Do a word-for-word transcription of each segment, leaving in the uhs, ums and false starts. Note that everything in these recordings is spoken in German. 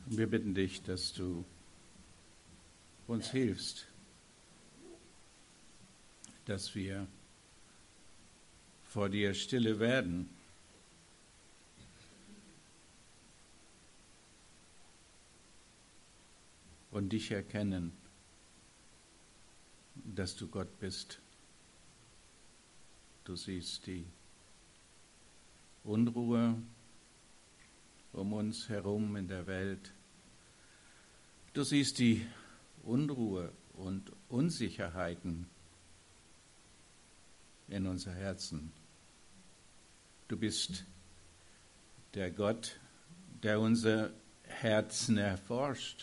Wir bitten dich, dass du uns hilfst, dass wir vor dir stille werden und dich erkennen, dass du Gott bist. Du siehst die Unruhe um uns herum in der Welt. Du siehst die Unruhe und Unsicherheiten in unser Herzen. Du bist der Gott, der unser Herzen erforscht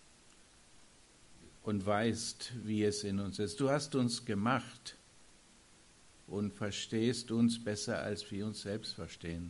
und weißt, wie es in uns ist. Du hast uns gemacht und verstehst uns besser, als wir uns selbst verstehen.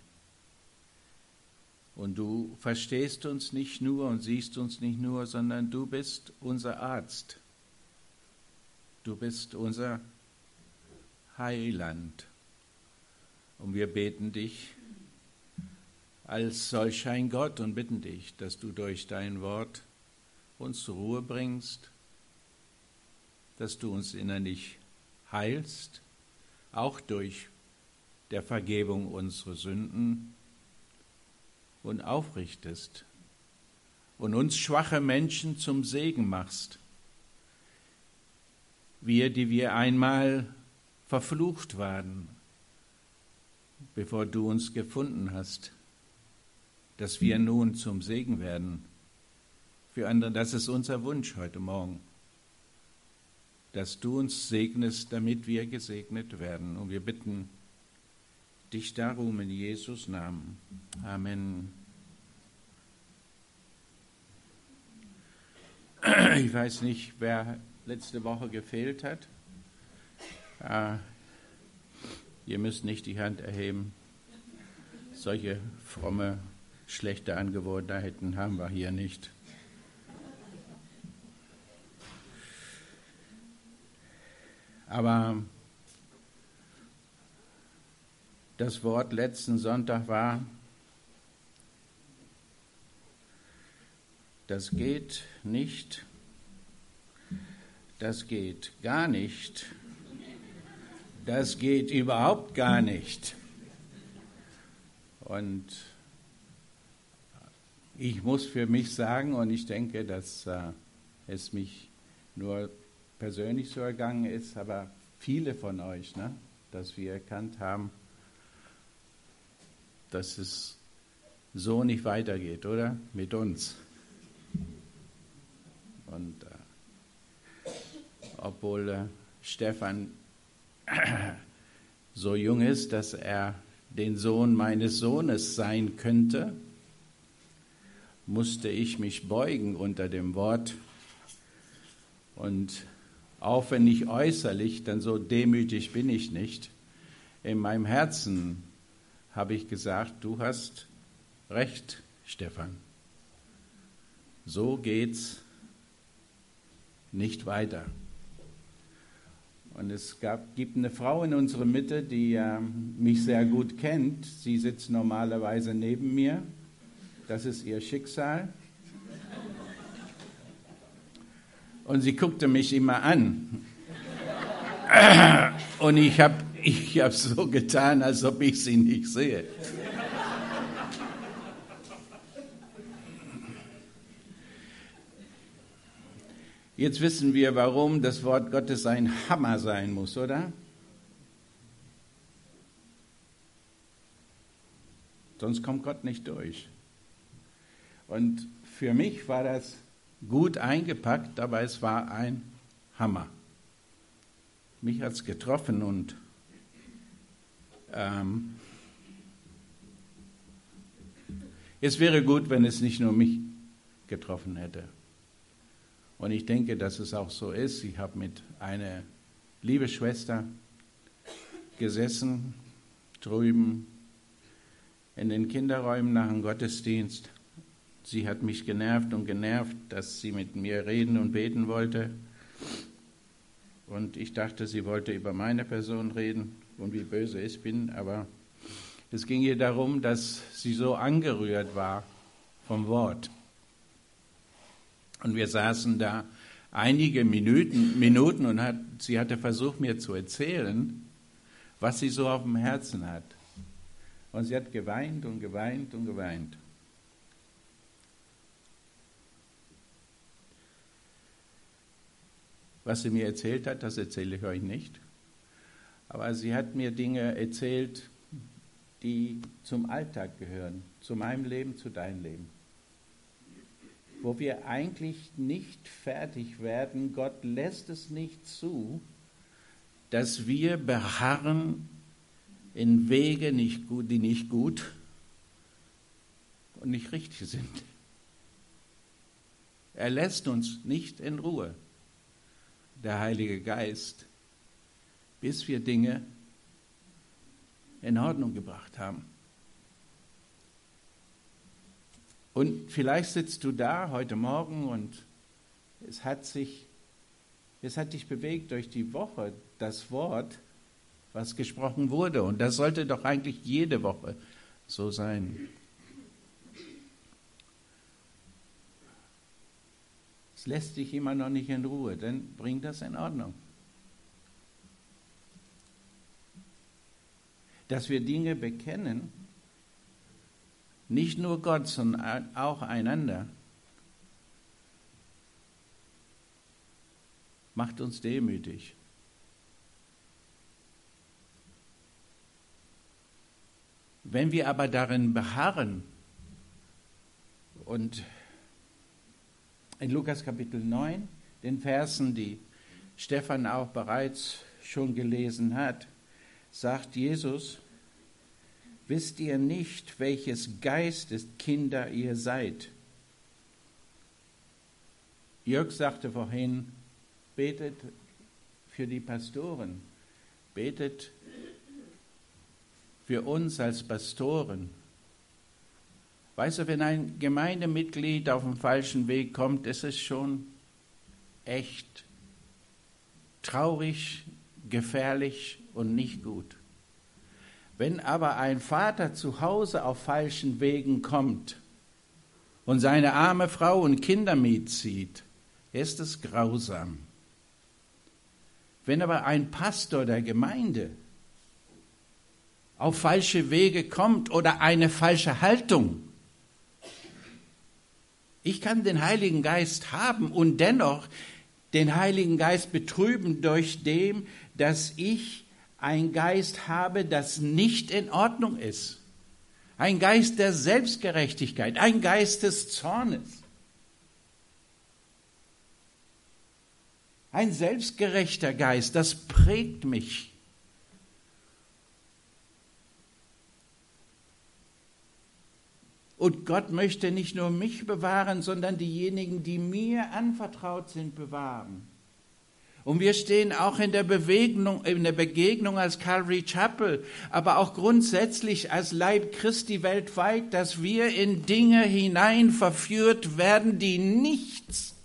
Und du verstehst uns nicht nur und siehst uns nicht nur, sondern du bist unser Arzt. Du bist unser Heiland. Und wir beten dich als solch ein Gott und bitten dich, dass du durch dein Wort uns zur Ruhe bringst, dass du uns innerlich heilst, auch durch der Vergebung unserer Sünden, und aufrichtest und uns schwache Menschen zum Segen machst. Wir, die wir einmal verflucht waren, bevor du uns gefunden hast, dass wir nun zum Segen werden für andere. Das ist unser Wunsch heute Morgen, dass du uns segnest, damit wir gesegnet werden. Und wir bitten dich darum in Jesus' Namen. Amen. Ich weiß nicht, wer letzte Woche gefehlt hat. Äh, ihr müsst nicht die Hand erheben. Solche fromme, schlechte Angewohnheiten haben wir hier nicht. Aber das Wort letzten Sonntag war, das geht nicht, das geht gar nicht, das geht überhaupt gar nicht. Und ich muss für mich sagen, und ich denke, dass äh, es mich nur persönlich so ergangen ist, aber viele von euch, ne, dass wir erkannt haben, dass es so nicht weitergeht, oder? Mit uns. Und äh, obwohl äh, Stefan so jung ist, dass er den Sohn meines Sohnes sein könnte, musste ich mich beugen unter dem Wort. Und auch wenn ich äußerlich, dann so demütig bin ich nicht, in meinem Herzen habe ich gesagt, du hast recht, Stefan. So geht's nicht weiter. Und es gab, gibt eine Frau in unserer Mitte, die äh, mich sehr gut kennt. Sie sitzt normalerweise neben mir. Das ist ihr Schicksal. Und sie guckte mich immer an. Und ich habe ich hab so getan, als ob ich sie nicht sehe. Jetzt wissen wir, warum das Wort Gottes ein Hammer sein muss, oder? Sonst kommt Gott nicht durch. Und für mich war das gut eingepackt, aber es war ein Hammer. Mich hat es getroffen und ähm, es wäre gut, wenn es nicht nur mich getroffen hätte. Und ich denke, dass es auch so ist. Ich habe mit einer lieben Schwester gesessen, drüben in den Kinderräumen nach dem Gottesdienst. Sie hat mich genervt und genervt, dass sie mit mir reden und beten wollte. Und ich dachte, sie wollte über meine Person reden und wie böse ich bin. Aber es ging ihr darum, dass sie so angerührt war vom Wort. Und wir saßen da einige Minuten, Minuten und hat, sie hatte versucht, mir zu erzählen, was sie so auf dem Herzen hat. Und sie hat geweint und geweint und geweint. Was sie mir erzählt hat, das erzähle ich euch nicht. Aber sie hat mir Dinge erzählt, die zum Alltag gehören, zu meinem Leben, zu deinem Leben. Wo wir eigentlich nicht fertig werden. Gott lässt es nicht zu, dass wir beharren in Wege, nicht gut, die nicht gut und nicht richtig sind. Er lässt uns nicht in Ruhe, der Heilige Geist, bis wir Dinge in Ordnung gebracht haben. Und vielleicht sitzt du da heute Morgen und es hat sich, es hat dich bewegt durch die Woche, das Wort, was gesprochen wurde. Und das sollte doch eigentlich jede Woche so sein. Es lässt dich immer noch nicht in Ruhe, dann bring das in Ordnung. Dass wir Dinge bekennen, nicht nur Gott, sondern auch einander, macht uns demütig. Wenn wir aber darin beharren und in Lukas Kapitel neun, den Versen, die Stefan auch bereits schon gelesen hat, sagt Jesus: Wisst ihr nicht, welches Geistes Kinder ihr seid? Jörg sagte vorhin, betet für die Pastoren, betet für uns als Pastoren. Weißt du, wenn ein Gemeindemitglied auf den falschen Weg kommt, ist es schon echt traurig, gefährlich und nicht gut. Wenn aber ein Vater zu Hause auf falschen Wegen kommt und seine arme Frau und Kinder mitzieht, ist es grausam. Wenn aber ein Pastor der Gemeinde auf falsche Wege kommt oder eine falsche Haltung, ich kann den Heiligen Geist haben und dennoch den Heiligen Geist betrüben durch dem, dass ich ein Geist habe, das nicht in Ordnung ist. Ein Geist der Selbstgerechtigkeit, ein Geist des Zornes. Ein selbstgerechter Geist, das prägt mich. Und Gott möchte nicht nur mich bewahren, sondern diejenigen, die mir anvertraut sind, bewahren. Und wir stehen auch in der Bewegung, in der Begegnung als Calvary Chapel, aber auch grundsätzlich als Leib Christi weltweit, dass wir in Dinge hinein verführt werden, die nichts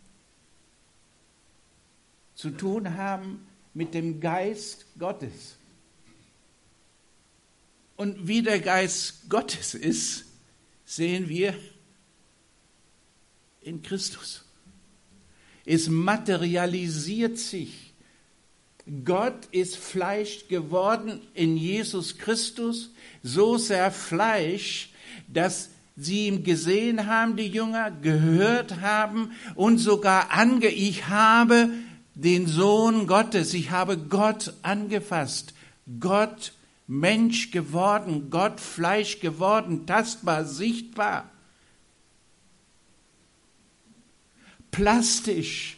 zu tun haben mit dem Geist Gottes. Und wie der Geist Gottes ist, sehen wir in Christus. Es materialisiert sich. Gott ist Fleisch geworden in Jesus Christus, so sehr Fleisch, dass sie ihn gesehen haben, die Jünger, gehört haben und sogar ange, ich habe den Sohn Gottes, ich habe Gott angefasst, Gott Mensch geworden, Gott Fleisch geworden, tastbar, sichtbar, plastisch.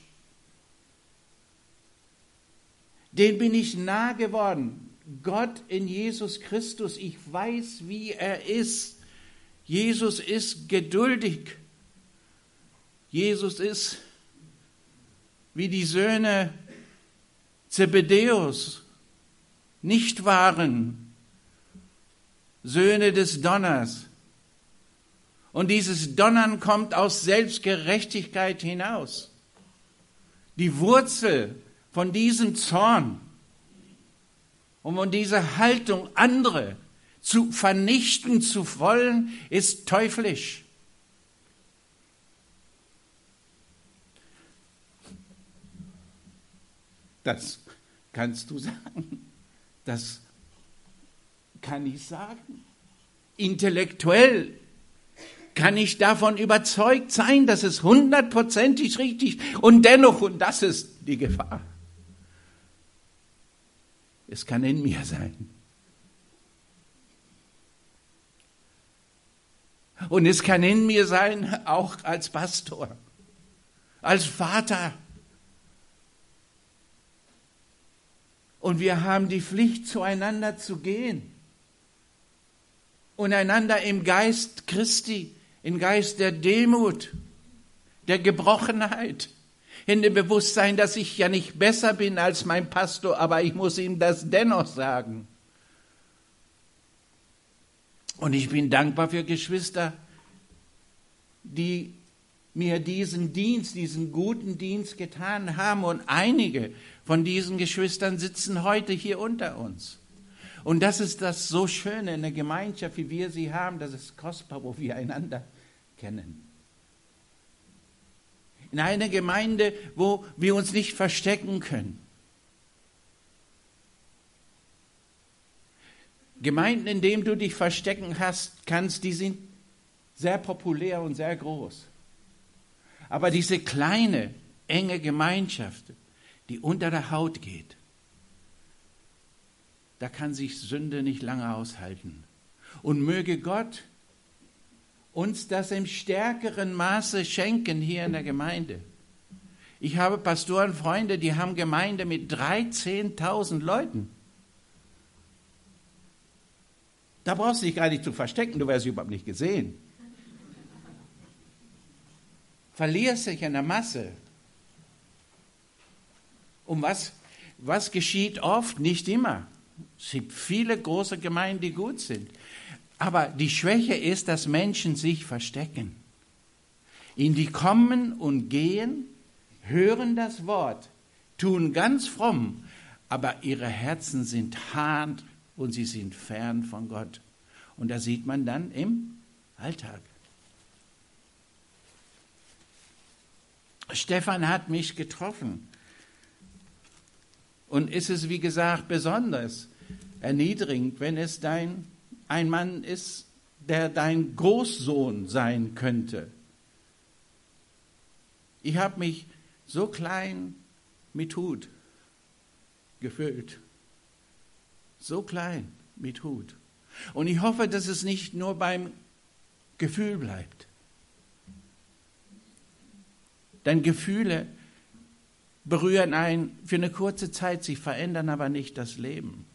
Den bin ich nah geworden. Gott in Jesus Christus, ich weiß, wie er ist. Jesus ist geduldig. Jesus ist wie die Söhne Zebedäus nicht waren, Söhne des Donners. Und dieses Donnern kommt aus Selbstgerechtigkeit hinaus. Die Wurzel von diesem Zorn und von dieser Haltung, andere zu vernichten zu wollen, ist teuflisch. Das kannst du sagen. Das kann ich sagen. Intellektuell kann ich davon überzeugt sein, dass es hundertprozentig richtig ist. Und dennoch, und das ist die Gefahr, es kann in mir sein. Und es kann in mir sein, auch als Pastor, als Vater. Und wir haben die Pflicht, zueinander zu gehen und einander im Geist Christi, im Geist der Demut, der Gebrochenheit, in dem Bewusstsein, dass ich ja nicht besser bin als mein Pastor, aber ich muss ihm das dennoch sagen. Und ich bin dankbar für Geschwister, die mir diesen Dienst, diesen guten Dienst getan haben. Und einige von diesen Geschwistern sitzen heute hier unter uns. Und das ist das so Schöne in der Gemeinschaft, wie wir sie haben. Das ist kostbar, wo wir einander kennen. In einer Gemeinde, wo wir uns nicht verstecken können. Gemeinden, in denen du dich verstecken hast, kannst, die sind sehr populär und sehr groß. Aber diese kleine, enge Gemeinschaft, die unter der Haut geht, da kann sich Sünde nicht lange aushalten. Und möge Gott uns das im stärkeren Maße schenken hier in der Gemeinde. Ich habe Pastorenfreunde, die haben Gemeinde mit dreizehntausend Leuten. Da brauchst du dich gar nicht zu verstecken, du wirst überhaupt nicht gesehen. Verlierst dich in der Masse. Und was, was geschieht oft? Nicht immer. Es gibt viele große Gemeinden, die gut sind. Aber die Schwäche ist, dass Menschen sich verstecken. In die kommen und gehen, hören das Wort, tun ganz fromm, aber ihre Herzen sind hart und sie sind fern von Gott. Und das sieht man dann im Alltag. Stefan hat mich getroffen. Und ist es, wie gesagt, besonders erniedrigend, wenn es dein, ein Mann ist, der dein Großsohn sein könnte. Ich habe mich so klein mit Hut gefühlt. So klein mit Hut. Und ich hoffe, dass es nicht nur beim Gefühl bleibt. Denn Gefühle berühren einen für eine kurze Zeit, sie verändern aber nicht das Leben.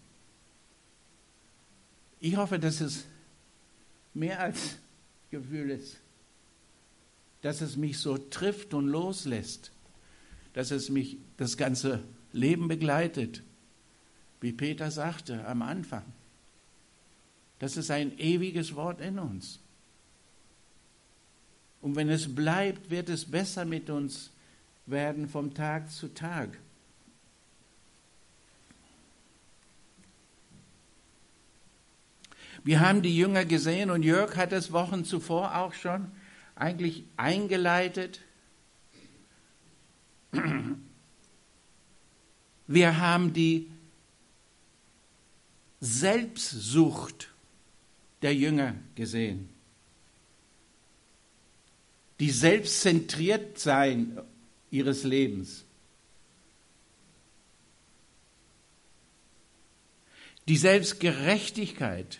Ich hoffe, dass es mehr als Gefühl ist, dass es mich so trifft und loslässt, dass es mich das ganze Leben begleitet, wie Peter sagte am Anfang. Das ist ein ewiges Wort in uns. Und wenn es bleibt, wird es besser mit uns werden vom Tag zu Tag. Wir haben die Jünger gesehen und Jörg hat es Wochen zuvor auch schon eigentlich eingeleitet. Wir haben die Selbstsucht der Jünger gesehen. Die Selbstzentriertsein ihres Lebens. Die Selbstgerechtigkeit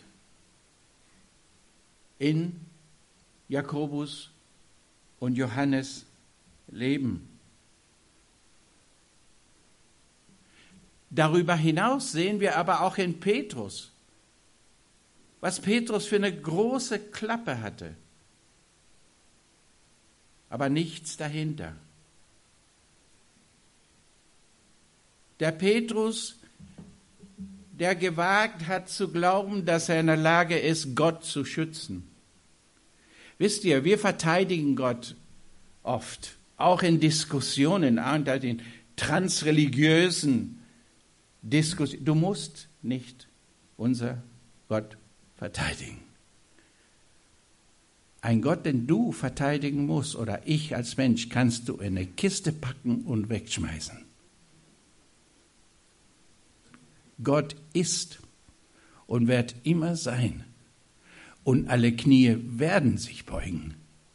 in Jakobus und Johannes Leben. Darüber hinaus sehen wir aber auch in Petrus, was Petrus für eine große Klappe hatte, aber nichts dahinter. Der Petrus, der gewagt hat zu glauben, dass er in der Lage ist, Gott zu schützen. Wisst ihr, wir verteidigen Gott oft, auch in Diskussionen, in transreligiösen Diskussionen. Du musst nicht unser Gott verteidigen. Ein Gott, den du verteidigen musst, oder ich als Mensch, kannst du in eine Kiste packen und wegschmeißen. Gott ist und wird immer sein. Und alle Knie werden sich beugen.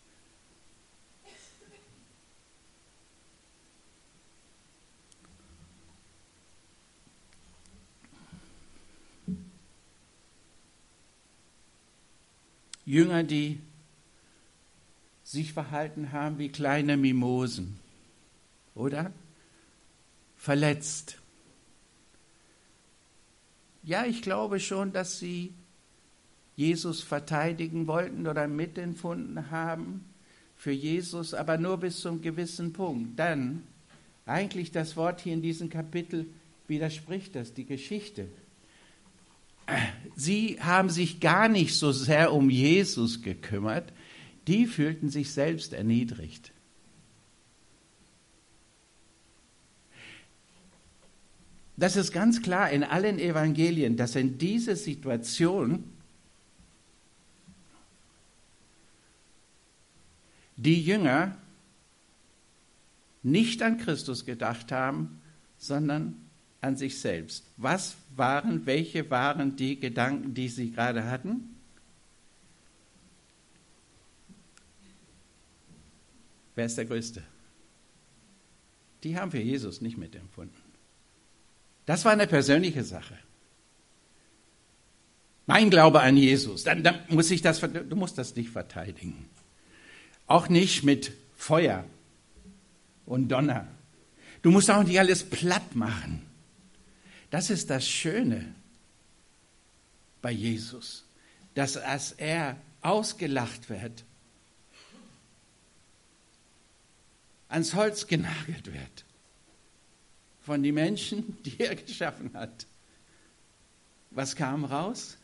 Jünger, die sich verhalten haben wie kleine Mimosen, oder? Verletzt. Ja, ich glaube schon, dass sie Jesus verteidigen wollten oder mitempfunden haben für Jesus, aber nur bis zum gewissen Punkt. Dann, eigentlich das Wort hier in diesem Kapitel widerspricht das, die Geschichte. Sie haben sich gar nicht so sehr um Jesus gekümmert, die fühlten sich selbst erniedrigt. Das ist ganz klar in allen Evangelien, dass in dieser Situation die Jünger nicht an Christus gedacht haben, sondern an sich selbst. Was waren, welche waren die Gedanken, die sie gerade hatten? Wer ist der Größte? Die haben für Jesus nicht mitempfunden. Das war eine persönliche Sache. Mein Glaube an Jesus, dann, dann muss ich das, du musst das nicht verteidigen. Auch nicht mit Feuer und Donner. Du musst auch nicht alles platt machen. Das ist das Schöne bei Jesus, dass als er ausgelacht wird, ans Holz genagelt wird von den Menschen, die er geschaffen hat. Was kam raus?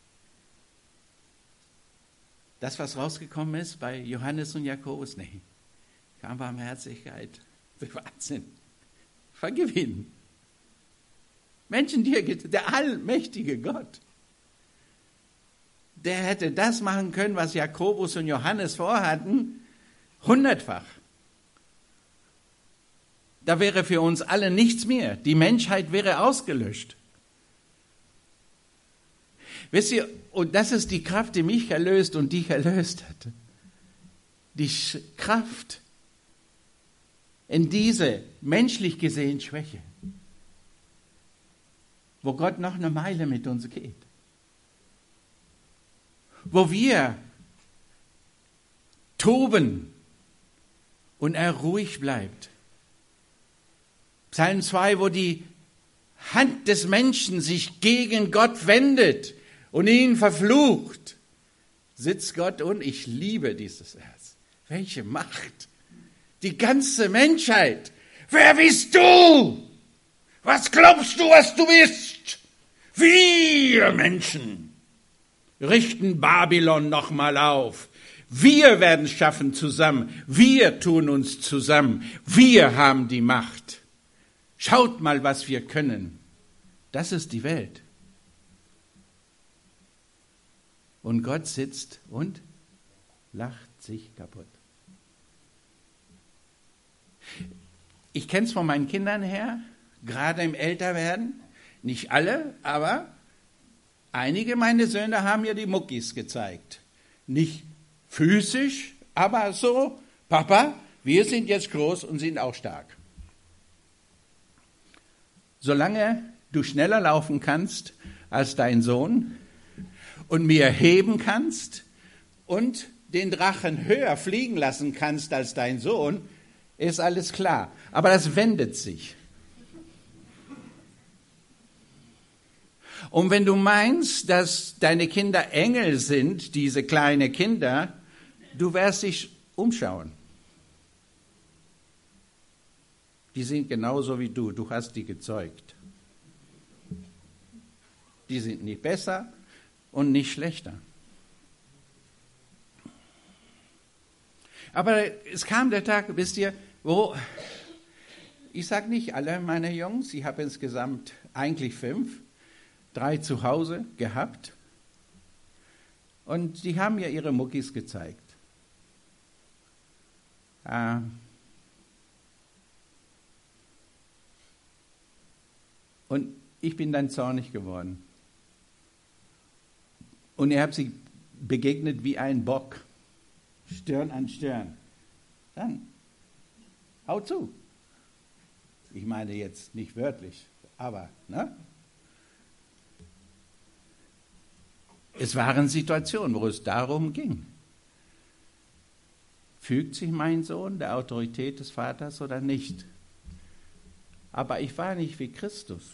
Das, was rausgekommen ist bei Johannes und Jakobus, nee, kam Barmherzigkeit. Wahnsinn. Vergib ihn. Menschen, die er, der allmächtige Gott, der hätte das machen können, was Jakobus und Johannes vorhatten, hundertfach. Da wäre für uns alle nichts mehr. Die Menschheit wäre ausgelöscht. Wisst ihr, und das ist die Kraft, die mich erlöst und dich erlöst hat. Die Kraft in diese menschlich gesehen Schwäche, wo Gott noch eine Meile mit uns geht. Wo wir toben und er ruhig bleibt. Psalm zwei, wo die Hand des Menschen sich gegen Gott wendet und ihn verflucht, sitzt Gott und ich liebe dieses Herz. Welche Macht! Die ganze Menschheit. Wer bist du? Was glaubst du, was du bist? Wir Menschen richten Babylon nochmal auf. Wir werden schaffen zusammen. Wir tun uns zusammen. Wir haben die Macht. Schaut mal, was wir können. Das ist die Welt. Und Gott sitzt und lacht sich kaputt. Ich kenne es von meinen Kindern her, gerade im Älterwerden. Nicht alle, aber einige meiner Söhne haben mir die Muckis gezeigt. Nicht physisch, aber so, Papa, wir sind jetzt groß und sind auch stark. Solange du schneller laufen kannst als dein Sohn und mehr heben kannst und den Drachen höher fliegen lassen kannst als dein Sohn, ist alles klar. Aber das wendet sich. Und wenn du meinst, dass deine Kinder Engel sind, diese kleinen Kinder, du wirst dich umschauen. Die sind genauso wie du, du hast die gezeugt. Die sind nicht besser und nicht schlechter. Aber es kam der Tag, wisst ihr, wo, ich sage nicht alle meine Jungs, ich habe insgesamt eigentlich fünf, drei zu Hause gehabt und die haben mir ihre Muckis gezeigt. Äh, und ich bin dann zornig geworden. Und ihr habt sie begegnet wie ein Bock, Stirn an Stirn. Dann hau zu. Ich meine jetzt nicht wörtlich, aber ne? Es waren Situationen, wo es darum ging. Fügt sich mein Sohn der Autorität des Vaters oder nicht? Aber ich war nicht wie Christus.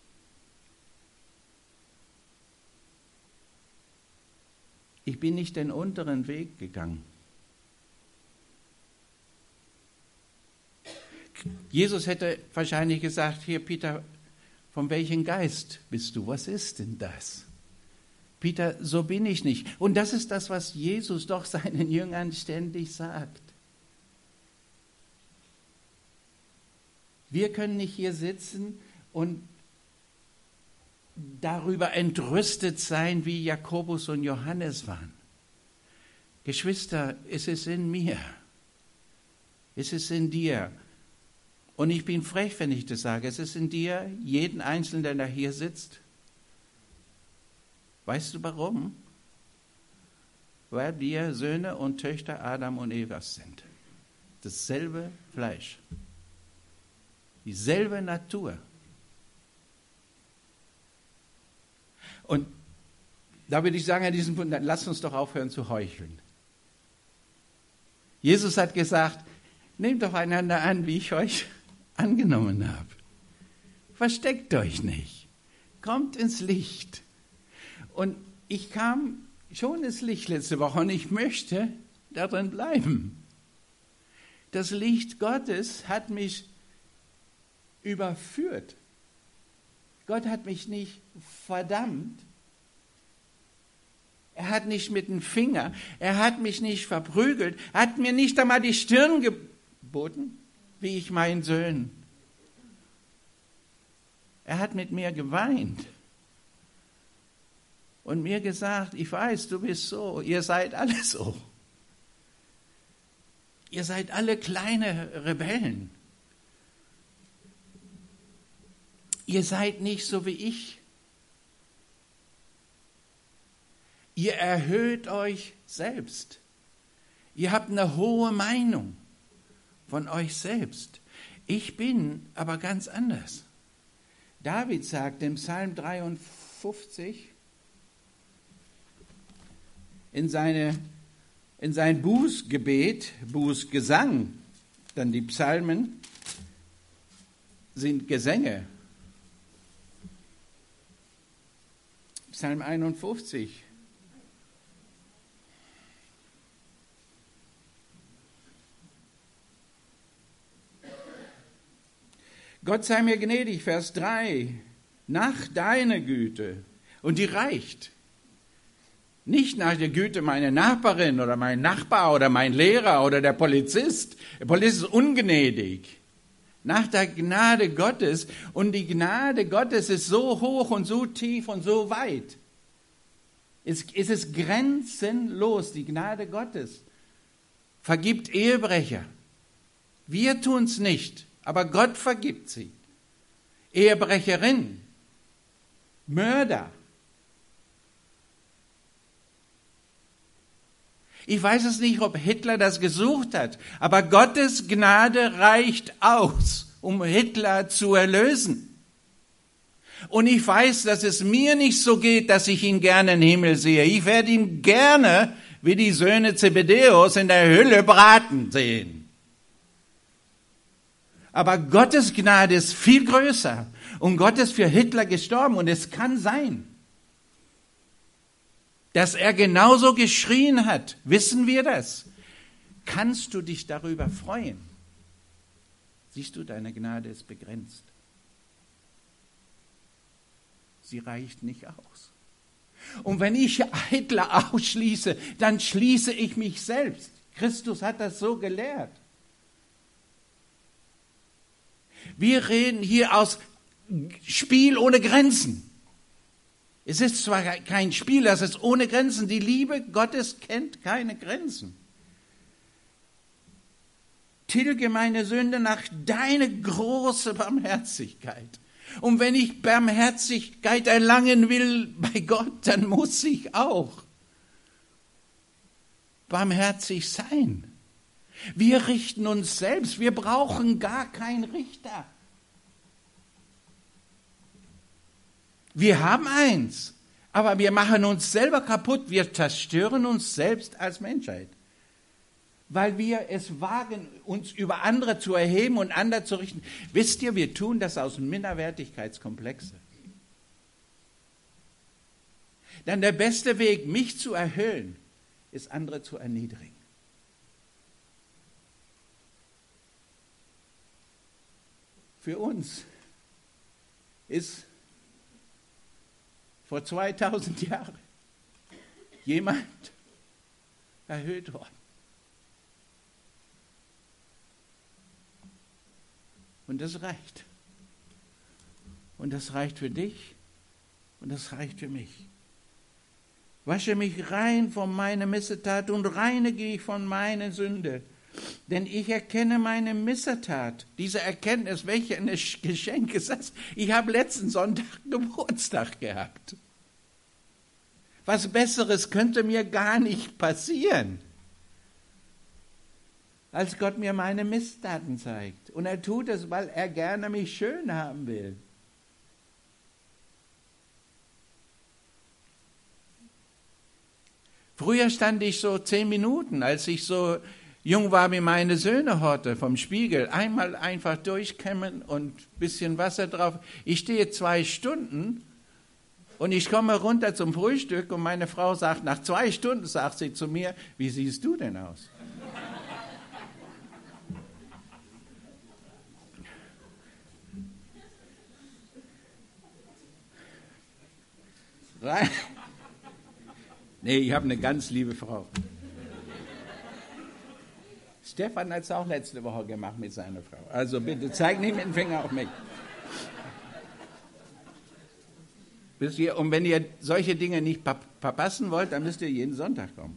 Ich bin nicht den unteren Weg gegangen. Jesus hätte wahrscheinlich gesagt, hier Peter, von welchem Geist bist du? Was ist denn das? Peter, so bin ich nicht. Und das ist das, was Jesus doch seinen Jüngern ständig sagt. Wir können nicht hier sitzen und darüber entrüstet sein, wie Jakobus und Johannes waren. Geschwister, es ist in mir. Es ist in dir. Und ich bin frech, wenn ich das sage. Es ist in dir, jeden Einzelnen, der hier sitzt. Weißt du warum? Weil wir Söhne und Töchter Adam und Evas sind. Dasselbe Fleisch. Dieselbe Natur. Und da würde ich sagen, an diesem Punkt, lasst uns doch aufhören zu heucheln. Jesus hat gesagt, nehmt doch einander an, wie ich euch angenommen habe. Versteckt euch nicht. Kommt ins Licht. Und ich kam schon ins Licht letzte Woche und ich möchte darin bleiben. Das Licht Gottes hat mich überführt. Gott hat mich nicht verdammt. Er hat nicht mit dem Finger, er hat mich nicht verprügelt, er hat mir nicht einmal die Stirn geboten, wie ich meinen Söhnen. Er hat mit mir geweint und mir gesagt, ich weiß, du bist so, ihr seid alle so. Ihr seid alle kleine Rebellen. Ihr seid nicht so wie ich. Ihr erhöht euch selbst. Ihr habt eine hohe Meinung von euch selbst. Ich bin aber ganz anders. David sagt im Psalm dreiundfünfzig, in, seine, in sein Bußgebet, Bußgesang, dann die Psalmen sind Gesänge. Psalm einundfünfzig. Gott sei mir gnädig, Vers drei, nach deiner Güte. Und die reicht. Nicht nach der Güte meiner Nachbarin oder mein Nachbar oder mein Lehrer oder der Polizist. Der Polizist ist ungnädig. Nach der Gnade Gottes. Und die Gnade Gottes ist so hoch und so tief und so weit. Es, es ist grenzenlos, die Gnade Gottes. Vergibt Ehebrecher. Wir tun es nicht. Aber Gott vergibt sie. Ehebrecherin, Mörder. Ich weiß es nicht, ob Hitler das gesucht hat, aber Gottes Gnade reicht aus, um Hitler zu erlösen. Und ich weiß, dass es mir nicht so geht, dass ich ihn gerne im Himmel sehe. Ich werde ihn gerne, wie die Söhne Zebedeus, in der Hölle braten sehen. Aber Gottes Gnade ist viel größer. Und Gott ist für Hitler gestorben. Und es kann sein, dass er genauso geschrien hat. Wissen wir das? Kannst du dich darüber freuen? Siehst du, deine Gnade ist begrenzt. Sie reicht nicht aus. Und wenn ich Hitler ausschließe, dann schließe ich mich selbst. Christus hat das so gelehrt. Wir reden hier aus Spiel ohne Grenzen. Es ist zwar kein Spiel, das ist ohne Grenzen. Die Liebe Gottes kennt keine Grenzen. Tilge meine Sünde nach deiner großen Barmherzigkeit. Und wenn ich Barmherzigkeit erlangen will bei Gott, dann muss ich auch barmherzig sein. Wir richten uns selbst, wir brauchen gar keinen Richter. Wir haben eins, aber wir machen uns selber kaputt, wir zerstören uns selbst als Menschheit. Weil wir es wagen, uns über andere zu erheben und andere zu richten. Wisst ihr, wir tun das aus Minderwertigkeitskomplexe. Dann der beste Weg, mich zu erhöhen, ist andere zu erniedrigen. Für uns ist vor zweitausend Jahren jemand erhöht worden. Und das reicht. Und das reicht für dich und das reicht für mich. Wasche mich rein von meiner Missetat und reinige mich von meiner Sünde. Denn ich erkenne meine Missetat. Diese Erkenntnis, welche ein Geschenk ist das? Ich habe letzten Sonntag Geburtstag gehabt. Was Besseres könnte mir gar nicht passieren, als Gott mir meine Misstaten zeigt. Und er tut es, weil er gerne mich schön haben will. Früher stand ich so zehn Minuten, als ich so jung war, wie meine Söhne horte, vom Spiegel, einmal einfach durchkämmen und ein bisschen Wasser drauf. Ich stehe zwei Stunden und ich komme runter zum Frühstück und meine Frau sagt, nach zwei Stunden sagt sie zu mir, wie siehst du denn aus? Rein. Nee, ich habe eine ganz liebe Frau. Stefan hat es auch letzte Woche gemacht mit seiner Frau. Also bitte, zeig nicht mit dem Finger auf mich. Und wenn ihr solche Dinge nicht verpassen wollt, dann müsst ihr jeden Sonntag kommen.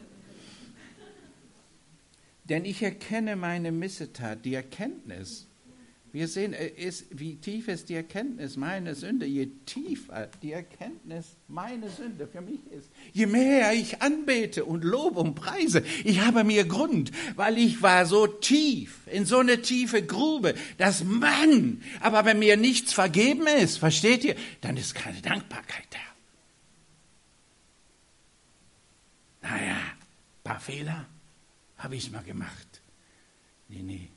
Denn ich erkenne meine Missetat, die Erkenntnis. Wir sehen, ist, wie tief ist die Erkenntnis meiner Sünde. Je tiefer die Erkenntnis meiner Sünde für mich ist, je mehr ich anbete und lobe und preise. Ich habe mir Grund, weil ich war so tief, in so eine tiefe Grube, dass Mann, aber wenn mir nichts vergeben ist, versteht ihr, dann ist keine Dankbarkeit da. Naja, ein paar Fehler habe ich mal gemacht. Nee, nee.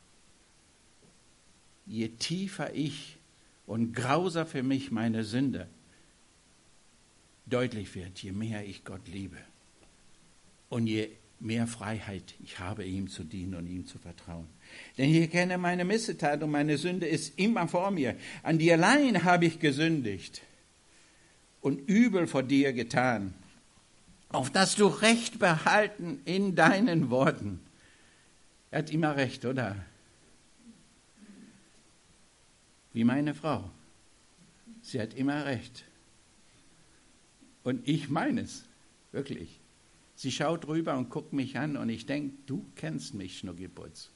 Je tiefer ich und grauser für mich meine Sünde deutlich wird, je mehr ich Gott liebe und je mehr Freiheit ich habe, ihm zu dienen und ihm zu vertrauen. Denn ich erkenne meine Missetat und meine Sünde ist immer vor mir. An dir allein habe ich gesündigt und übel vor dir getan, auf dass du Recht behalten in deinen Worten. Er hat immer recht, oder? Wie meine Frau. Sie hat immer recht. Und ich meine es, wirklich. Sie schaut rüber und guckt mich an und ich denke, du kennst mich, Schnuckiputz.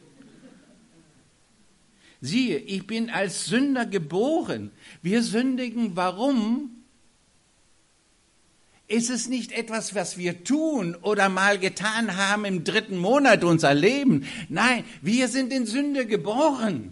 Siehe, ich bin als Sünder geboren. Wir sündigen, warum? Ist es nicht etwas, was wir tun oder mal getan haben im dritten Monat unser Leben? Nein, wir sind in Sünde geboren.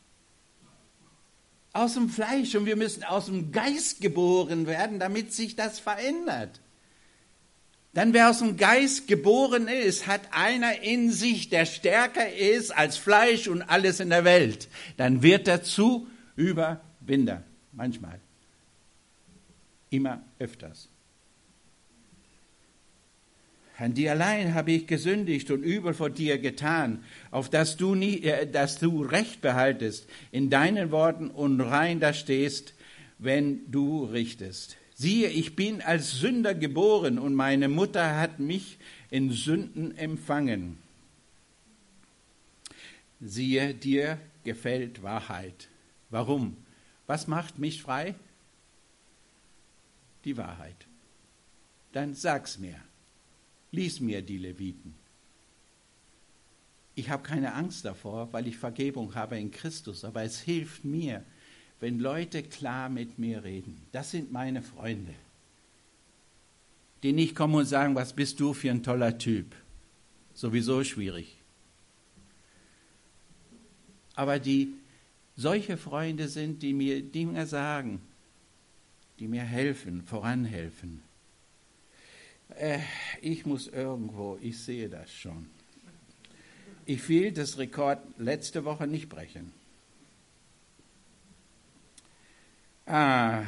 Aus dem Fleisch und wir müssen aus dem Geist geboren werden, damit sich das verändert. Dann, wer aus dem Geist geboren ist, hat einer in sich, der stärker ist als Fleisch und alles in der Welt. Dann wird er zu Überwinder. Manchmal. Immer öfters. An dir allein habe ich gesündigt und übel vor dir getan, auf dass du, nie, äh, dass du Recht behaltest in deinen Worten und rein da stehst, wenn du richtest. Siehe, ich bin als Sünder geboren und meine Mutter hat mich in Sünden empfangen. Siehe, dir gefällt Wahrheit. Warum? Was macht mich frei? Die Wahrheit. Dann sag's mir. Lies mir die Leviten. Ich habe keine Angst davor, weil ich Vergebung habe in Christus, aber es hilft mir, wenn Leute klar mit mir reden. Das sind meine Freunde, die nicht kommen und sagen, was bist du für ein toller Typ. Sowieso schwierig. Aber die solche Freunde sind, die mir, die mir sagen, die mir helfen, voranhelfen. Äh, ich muss irgendwo, ich sehe das schon. Ich will das Rekord letzte Woche nicht brechen. Ah,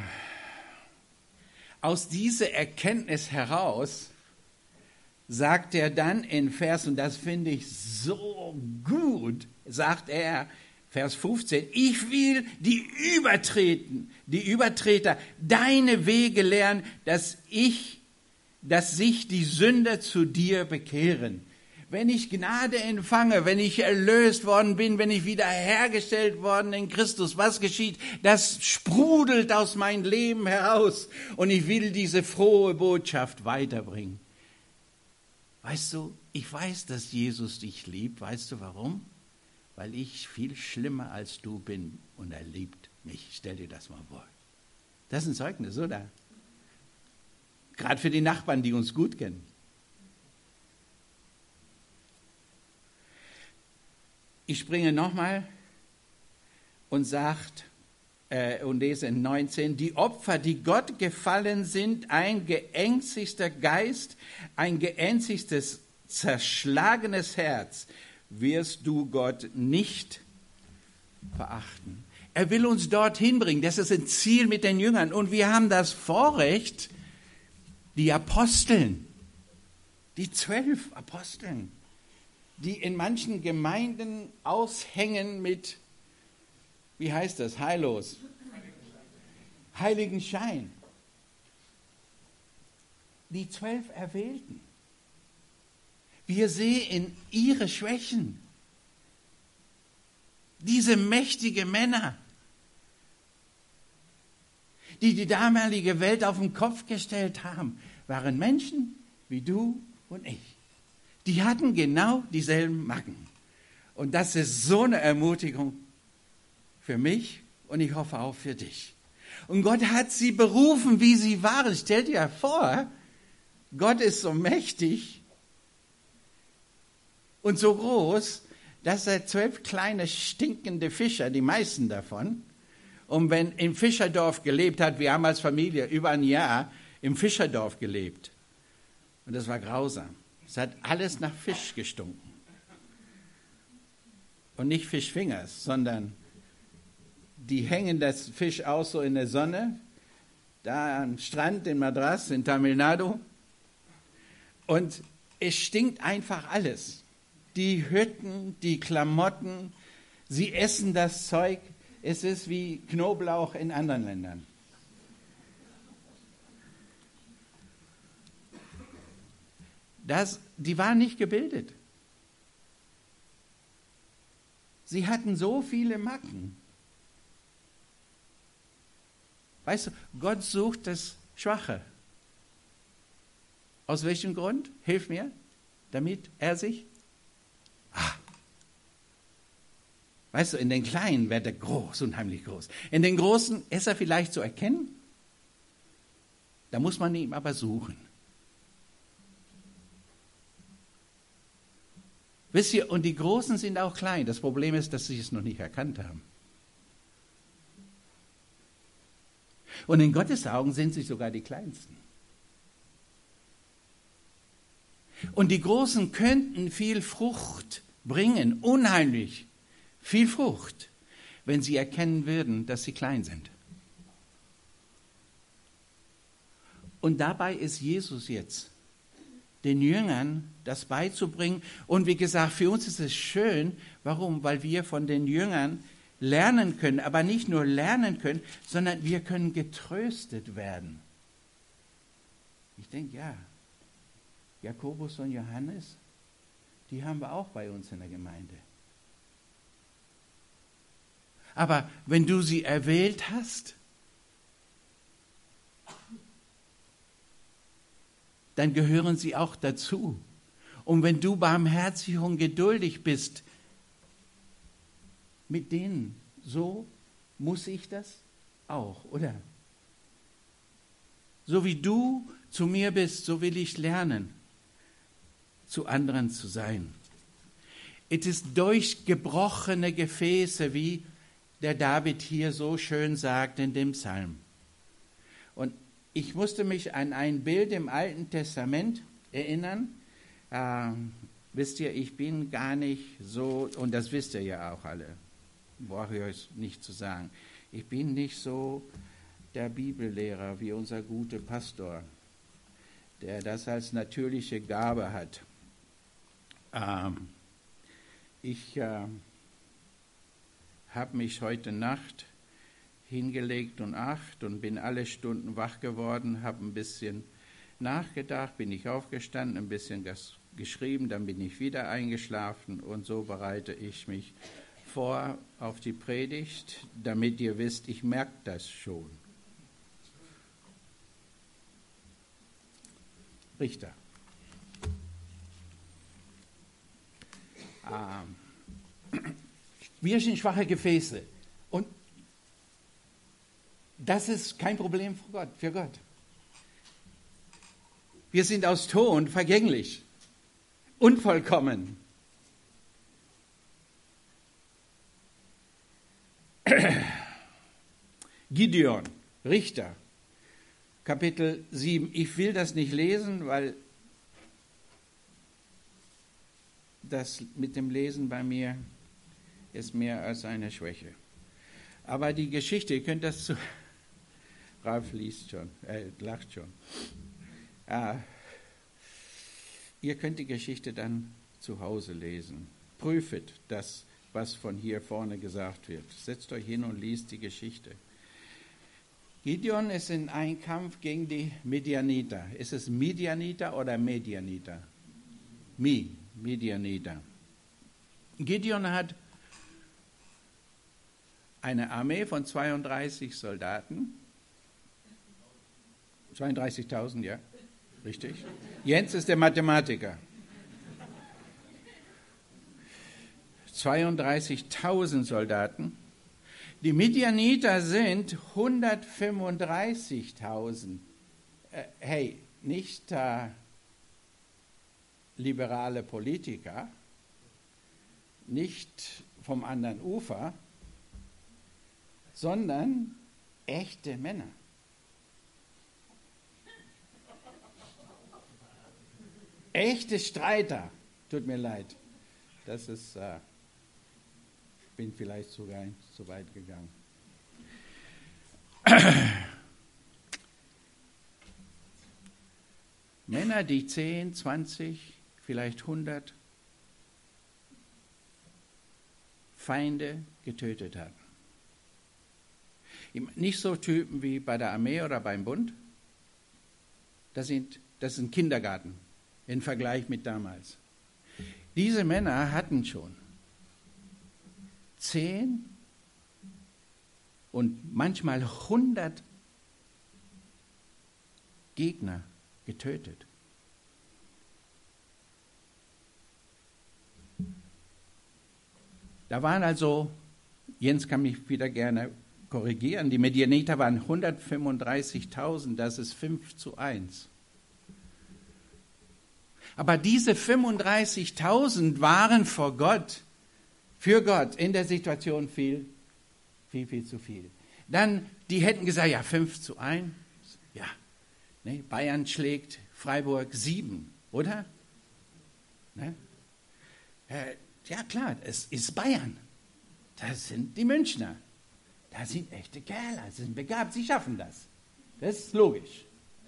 aus dieser Erkenntnis heraus sagt er dann in Vers, und das finde ich so gut, sagt er, Vers fünfzehn, ich will die Übertreten, die Übertreter deine Wege lernen, dass ich, dass sich die Sünder zu dir bekehren. Wenn ich Gnade empfange, wenn ich erlöst worden bin, wenn ich wiederhergestellt worden in Christus, was geschieht? Das sprudelt aus meinem Leben heraus und ich will diese frohe Botschaft weiterbringen. Weißt du, ich weiß, dass Jesus dich liebt. Weißt du warum? Weil ich viel schlimmer als du bin und er liebt mich. Stell dir das mal vor. Das ist ein Zeugnis, oder? Gerade für die Nachbarn, die uns gut kennen. Ich springe nochmal und sagt äh, und lese in neunzehn, die Opfer, die Gott gefallen sind, ein geängstigter Geist, ein geängstigtes, zerschlagenes Herz, wirst du Gott nicht verachten. Er will uns dorthin bringen. Das ist ein Ziel mit den Jüngern. Und wir haben das Vorrecht, die Aposteln, die zwölf Aposteln, die in manchen Gemeinden aushängen mit, wie heißt das, heillos, heiligen Schein. Die zwölf Erwählten. Wir sehen ihre Schwächen. Diese mächtigen Männer, die die damalige Welt auf den Kopf gestellt haben, waren Menschen wie du und ich. Die hatten genau dieselben Macken. Und das ist so eine Ermutigung für mich und ich hoffe auch für dich. Und Gott hat sie berufen, wie sie waren. Stell dir vor, Gott ist so mächtig und so groß, dass er zwölf kleine stinkende Fischer, die meisten davon, und wenn im Fischerdorf gelebt hat, wir haben als Familie über ein Jahr im Fischerdorf gelebt. Und das war grausam. Es hat alles nach Fisch gestunken. Und nicht Fischfingers, sondern die hängen das Fisch aus so in der Sonne, da am Strand in Madras, in Tamil Nadu. Und es stinkt einfach alles. Die Hütten, die Klamotten, sie essen das Zeug. Es ist wie Knoblauch in anderen Ländern. Das, die waren nicht gebildet. Sie hatten so viele Macken. Weißt du, Gott sucht das Schwache. Aus welchem Grund? Hilf mir, damit er sich... Ah. Weißt du, in den Kleinen wird er groß, unheimlich groß. In den Großen ist er vielleicht zu erkennen. Da muss man ihn aber suchen. Wisst ihr, und die Großen sind auch klein. Das Problem ist, dass sie es noch nicht erkannt haben. Und in Gottes Augen sind sie sogar die Kleinsten. Und die Großen könnten viel Frucht bringen, unheimlich viel Frucht, wenn sie erkennen würden, dass sie klein sind. Und dabei ist Jesus jetzt den Jüngern das beizubringen. Und wie gesagt, für uns ist es schön. Warum? Weil wir von den Jüngern lernen können, aber nicht nur lernen können, sondern wir können getröstet werden. Ich denke, ja, Jakobus und Johannes, die haben wir auch bei uns in der Gemeinde. Aber wenn du sie erwählt hast, dann gehören sie auch dazu. Und wenn du barmherzig und geduldig bist, mit denen so muss ich das auch, oder? So wie du zu mir bist, so will ich lernen, zu anderen zu sein. Es ist durch gebrochene Gefäße, wie der David hier so schön sagt in dem Psalm. Und ich musste mich an ein Bild im Alten Testament erinnern. Äh, wisst ihr, ich bin gar nicht so, und das wisst ihr ja auch alle, brauche ich euch nicht zu sagen, ich bin nicht so der Bibellehrer wie unser guter Pastor, der das als natürliche Gabe hat. Ähm, ich äh, habe mich heute Nacht hingelegt und acht und bin alle Stunden wach geworden, habe ein bisschen nachgedacht, bin ich aufgestanden, ein bisschen ges- geschrieben, dann bin ich wieder eingeschlafen und so bereite ich mich vor auf die Predigt, damit ihr wisst, ich merke das schon. Richter. Ähm, wir sind schwache Gefäße und das ist kein Problem für Gott. Für Gott. Wir sind aus Ton, vergänglich, unvollkommen. Gideon, Richter, Kapitel sieben. Ich will das nicht lesen, weil das mit dem Lesen bei mir ist mehr als eine Schwäche. Aber die Geschichte, ihr könnt das zu... Ralf liest schon, äh, lacht schon. Ah, ihr könnt die Geschichte dann zu Hause lesen. Prüfet das, was von hier vorne gesagt wird. Setzt euch hin und liest die Geschichte. Gideon ist in einem Kampf gegen die Midianiter. Ist es Midianiter oder Medianiter? Mi, Midianiter. Gideon hat eine Armee von zweiunddreißig Soldaten. zweiunddreißigtausend, ja, richtig. Jens ist der Mathematiker. zweiunddreißigtausend Soldaten. Die Midianiter sind hundertfünfunddreißigtausend. Äh, hey, nicht äh, liberale Politiker, nicht vom anderen Ufer, sondern echte Männer. Echte Streiter. Tut mir leid. Das ist, äh, bin vielleicht sogar zu weit gegangen. Männer, die zehn, zwanzig, vielleicht hundert Feinde getötet haben. Nicht so Typen wie bei der Armee oder beim Bund. Das sind, das ist ein Kindergarten im Vergleich mit damals. Diese Männer hatten schon zehn und manchmal hundert Gegner getötet. Da waren also, Jens kann mich wieder gerne korrigieren, die Midianiter waren hundertfünfunddreißigtausend, das ist fünf zu eins. Aber diese fünfunddreißigtausend waren vor Gott, für Gott in der Situation viel, viel, viel zu viel. Dann, die hätten gesagt, ja, fünf zu eins, ja, ne, Bayern schlägt Freiburg sieben, oder? Ne? Äh, ja klar, es ist Bayern. Das sind die Münchner. Das sind echte Kerle, sie sind begabt, sie schaffen das. Das ist logisch.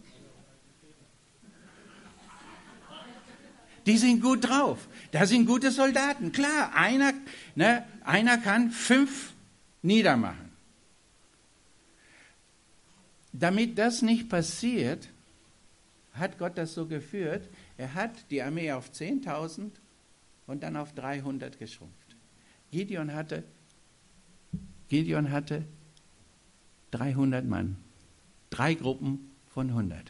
Die sind gut drauf. Da sind gute Soldaten. Klar, einer, ne, einer kann fünf niedermachen. Damit das nicht passiert, hat Gott das so geführt. Er hat die Armee auf zehntausend und dann auf dreihundert geschrumpft. Gideon hatte, Gideon hatte dreihundert Mann. Drei Gruppen von hundert.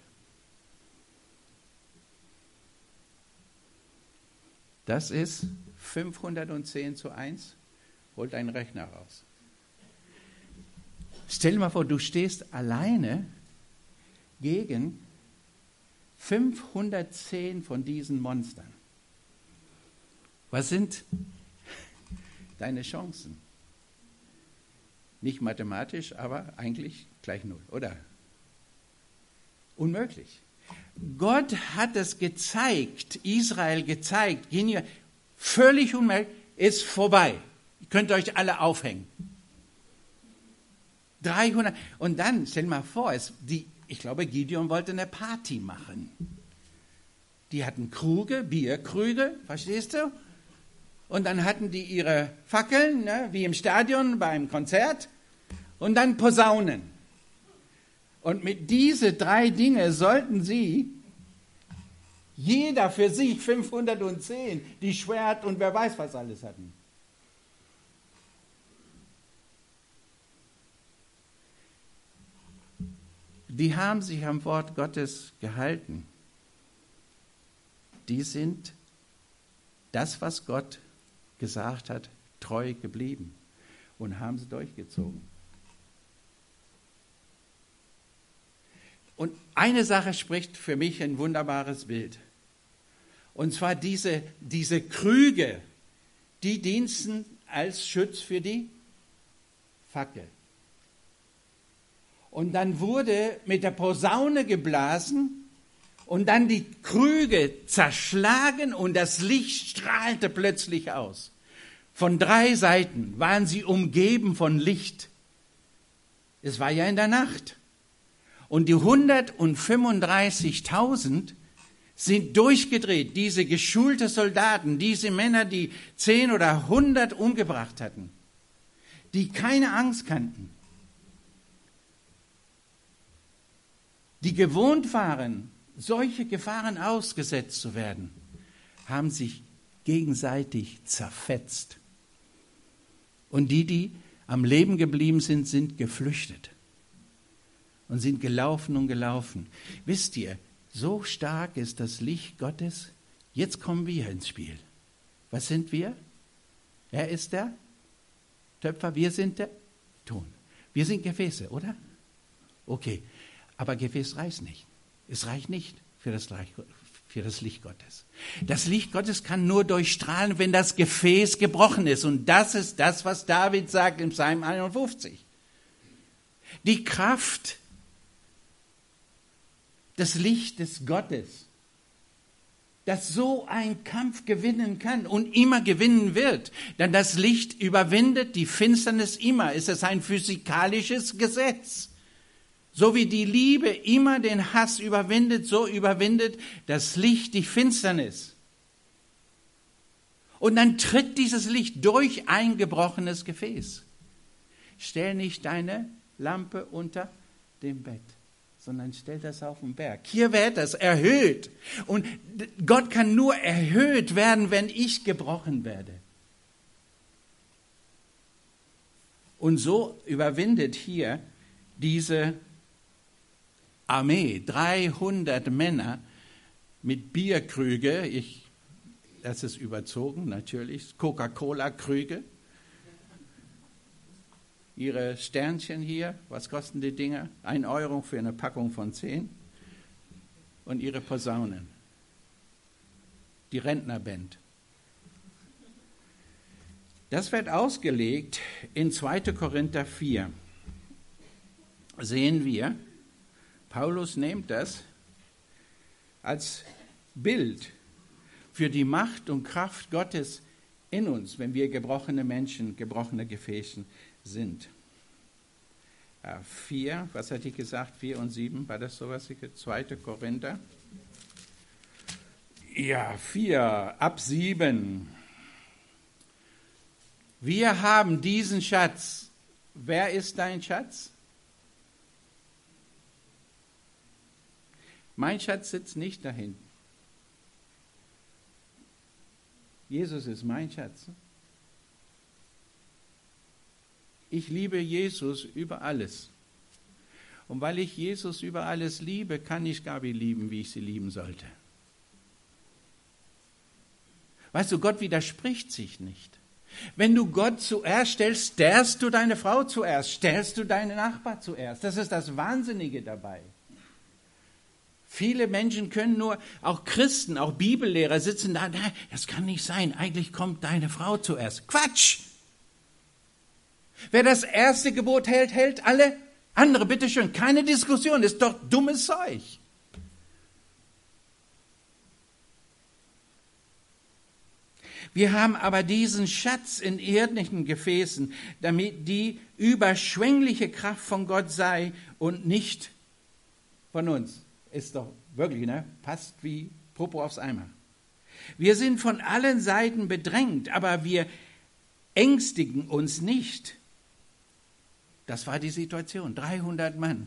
Das ist fünfhundertzehn zu eins. Holt einen Rechner raus. Stell dir mal vor, du stehst alleine gegen fünfhundertzehn von diesen Monstern. Was sind deine Chancen? Nicht mathematisch, aber eigentlich gleich null, oder? Unmöglich. Gott hat es gezeigt, Israel gezeigt, völlig unmöglich, ist vorbei. Ihr könnt euch alle aufhängen. dreihundert. Und dann, stell dir mal vor, es, die, ich glaube, Gideon wollte eine Party machen. Die hatten Krüge, Bierkrüge, verstehst du? Und dann hatten die ihre Fackeln, ne, wie im Stadion beim Konzert, und dann Posaunen. Und mit diesen drei Dingen sollten sie, jeder für sich fünfhundertzehn, die Schwert und wer weiß was alles hatten. Die haben sich am Wort Gottes gehalten. Die sind das, was Gott gesagt hat, treu geblieben und haben sie durchgezogen. Und eine Sache spricht für mich ein wunderbares Bild. Und zwar diese, diese Krüge, die diensten als Schutz für die Fackel. Und dann wurde mit der Posaune geblasen und dann die Krüge zerschlagen und das Licht strahlte plötzlich aus. Von drei Seiten waren sie umgeben von Licht. Es war ja in der Nacht. Und die hundertfünfunddreißigtausend sind durchgedreht, diese geschulte Soldaten, diese Männer, die zehn oder hundert umgebracht hatten, die keine Angst kannten, die gewohnt waren, solche Gefahren ausgesetzt zu werden, haben sich gegenseitig zerfetzt. Und die, die am Leben geblieben sind, sind geflüchtet und sind gelaufen und gelaufen. Wisst ihr, so stark ist das Licht Gottes. Jetzt kommen wir ins Spiel. Was sind wir? Er ist der Töpfer, wir sind der Ton. Wir sind Gefäße, oder? Okay, aber Gefäß reicht nicht. Es reicht nicht für das, für das Licht Gottes. Das Licht Gottes kann nur durchstrahlen, wenn das Gefäß gebrochen ist. Und das ist das, was David sagt im Psalm einundfünfzig. Die Kraft des Lichtes Gottes, das so einen Kampf gewinnen kann und immer gewinnen wird. Denn das Licht überwindet die Finsternis immer. Es ist ein physikalisches Gesetz. So wie die Liebe immer den Hass überwindet, so überwindet das Licht die Finsternis. Und dann tritt dieses Licht durch ein gebrochenes Gefäß. Stell nicht deine Lampe unter dem Bett, sondern stell das auf den Berg. Hier wird das erhöht. Und Gott kann nur erhöht werden, wenn ich gebrochen werde. Und so überwindet hier diese Armee, dreihundert Männer mit Bierkrüge, ich, das ist überzogen natürlich, Coca-Cola-Krüge, ihre Sternchen hier, was kosten die Dinger? Ein Euro für eine Packung von zehn und ihre Posaunen, die Rentnerband. Das wird ausgelegt in zweiter Korinther vier. Sehen wir, Paulus nimmt das als Bild für die Macht und Kraft Gottes in uns, wenn wir gebrochene Menschen, gebrochene Gefäße sind. Ja, vier, was hat ich gesagt? Vier und sieben, war das sowas? zweiter Korinther. Ja, vier, ab sieben. Wir haben diesen Schatz. Wer ist dein Schatz? Mein Schatz sitzt nicht da hinten. Jesus ist mein Schatz. Ich liebe Jesus über alles. Und weil ich Jesus über alles liebe, kann ich Gabi lieben, wie ich sie lieben sollte. Weißt du, Gott widerspricht sich nicht. Wenn du Gott zuerst stellst, stellst du deine Frau zuerst, stellst du deinen Nachbar zuerst. Das ist das Wahnsinnige dabei. Viele Menschen können nur, auch Christen, auch Bibellehrer sitzen da, nein, das kann nicht sein, eigentlich kommt deine Frau zuerst. Quatsch! Wer das erste Gebot hält, hält alle andere, bitteschön, keine Diskussion, ist doch dummes Zeug. Wir haben aber diesen Schatz in irdischen Gefäßen, damit die überschwängliche Kraft von Gott sei und nicht von uns. Ist doch wirklich, ne? Passt wie Popo aufs Eimer. Wir sind von allen Seiten bedrängt, aber wir ängstigen uns nicht. Das war die Situation, dreihundert Mann.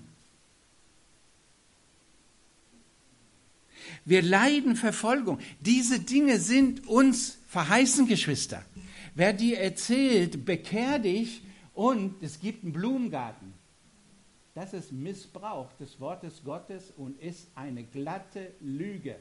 Wir leiden Verfolgung. Diese Dinge sind uns verheißen, Geschwister. Wer dir erzählt, bekehr dich und es gibt einen Blumengarten, das ist Missbrauch des Wortes Gottes und ist eine glatte Lüge.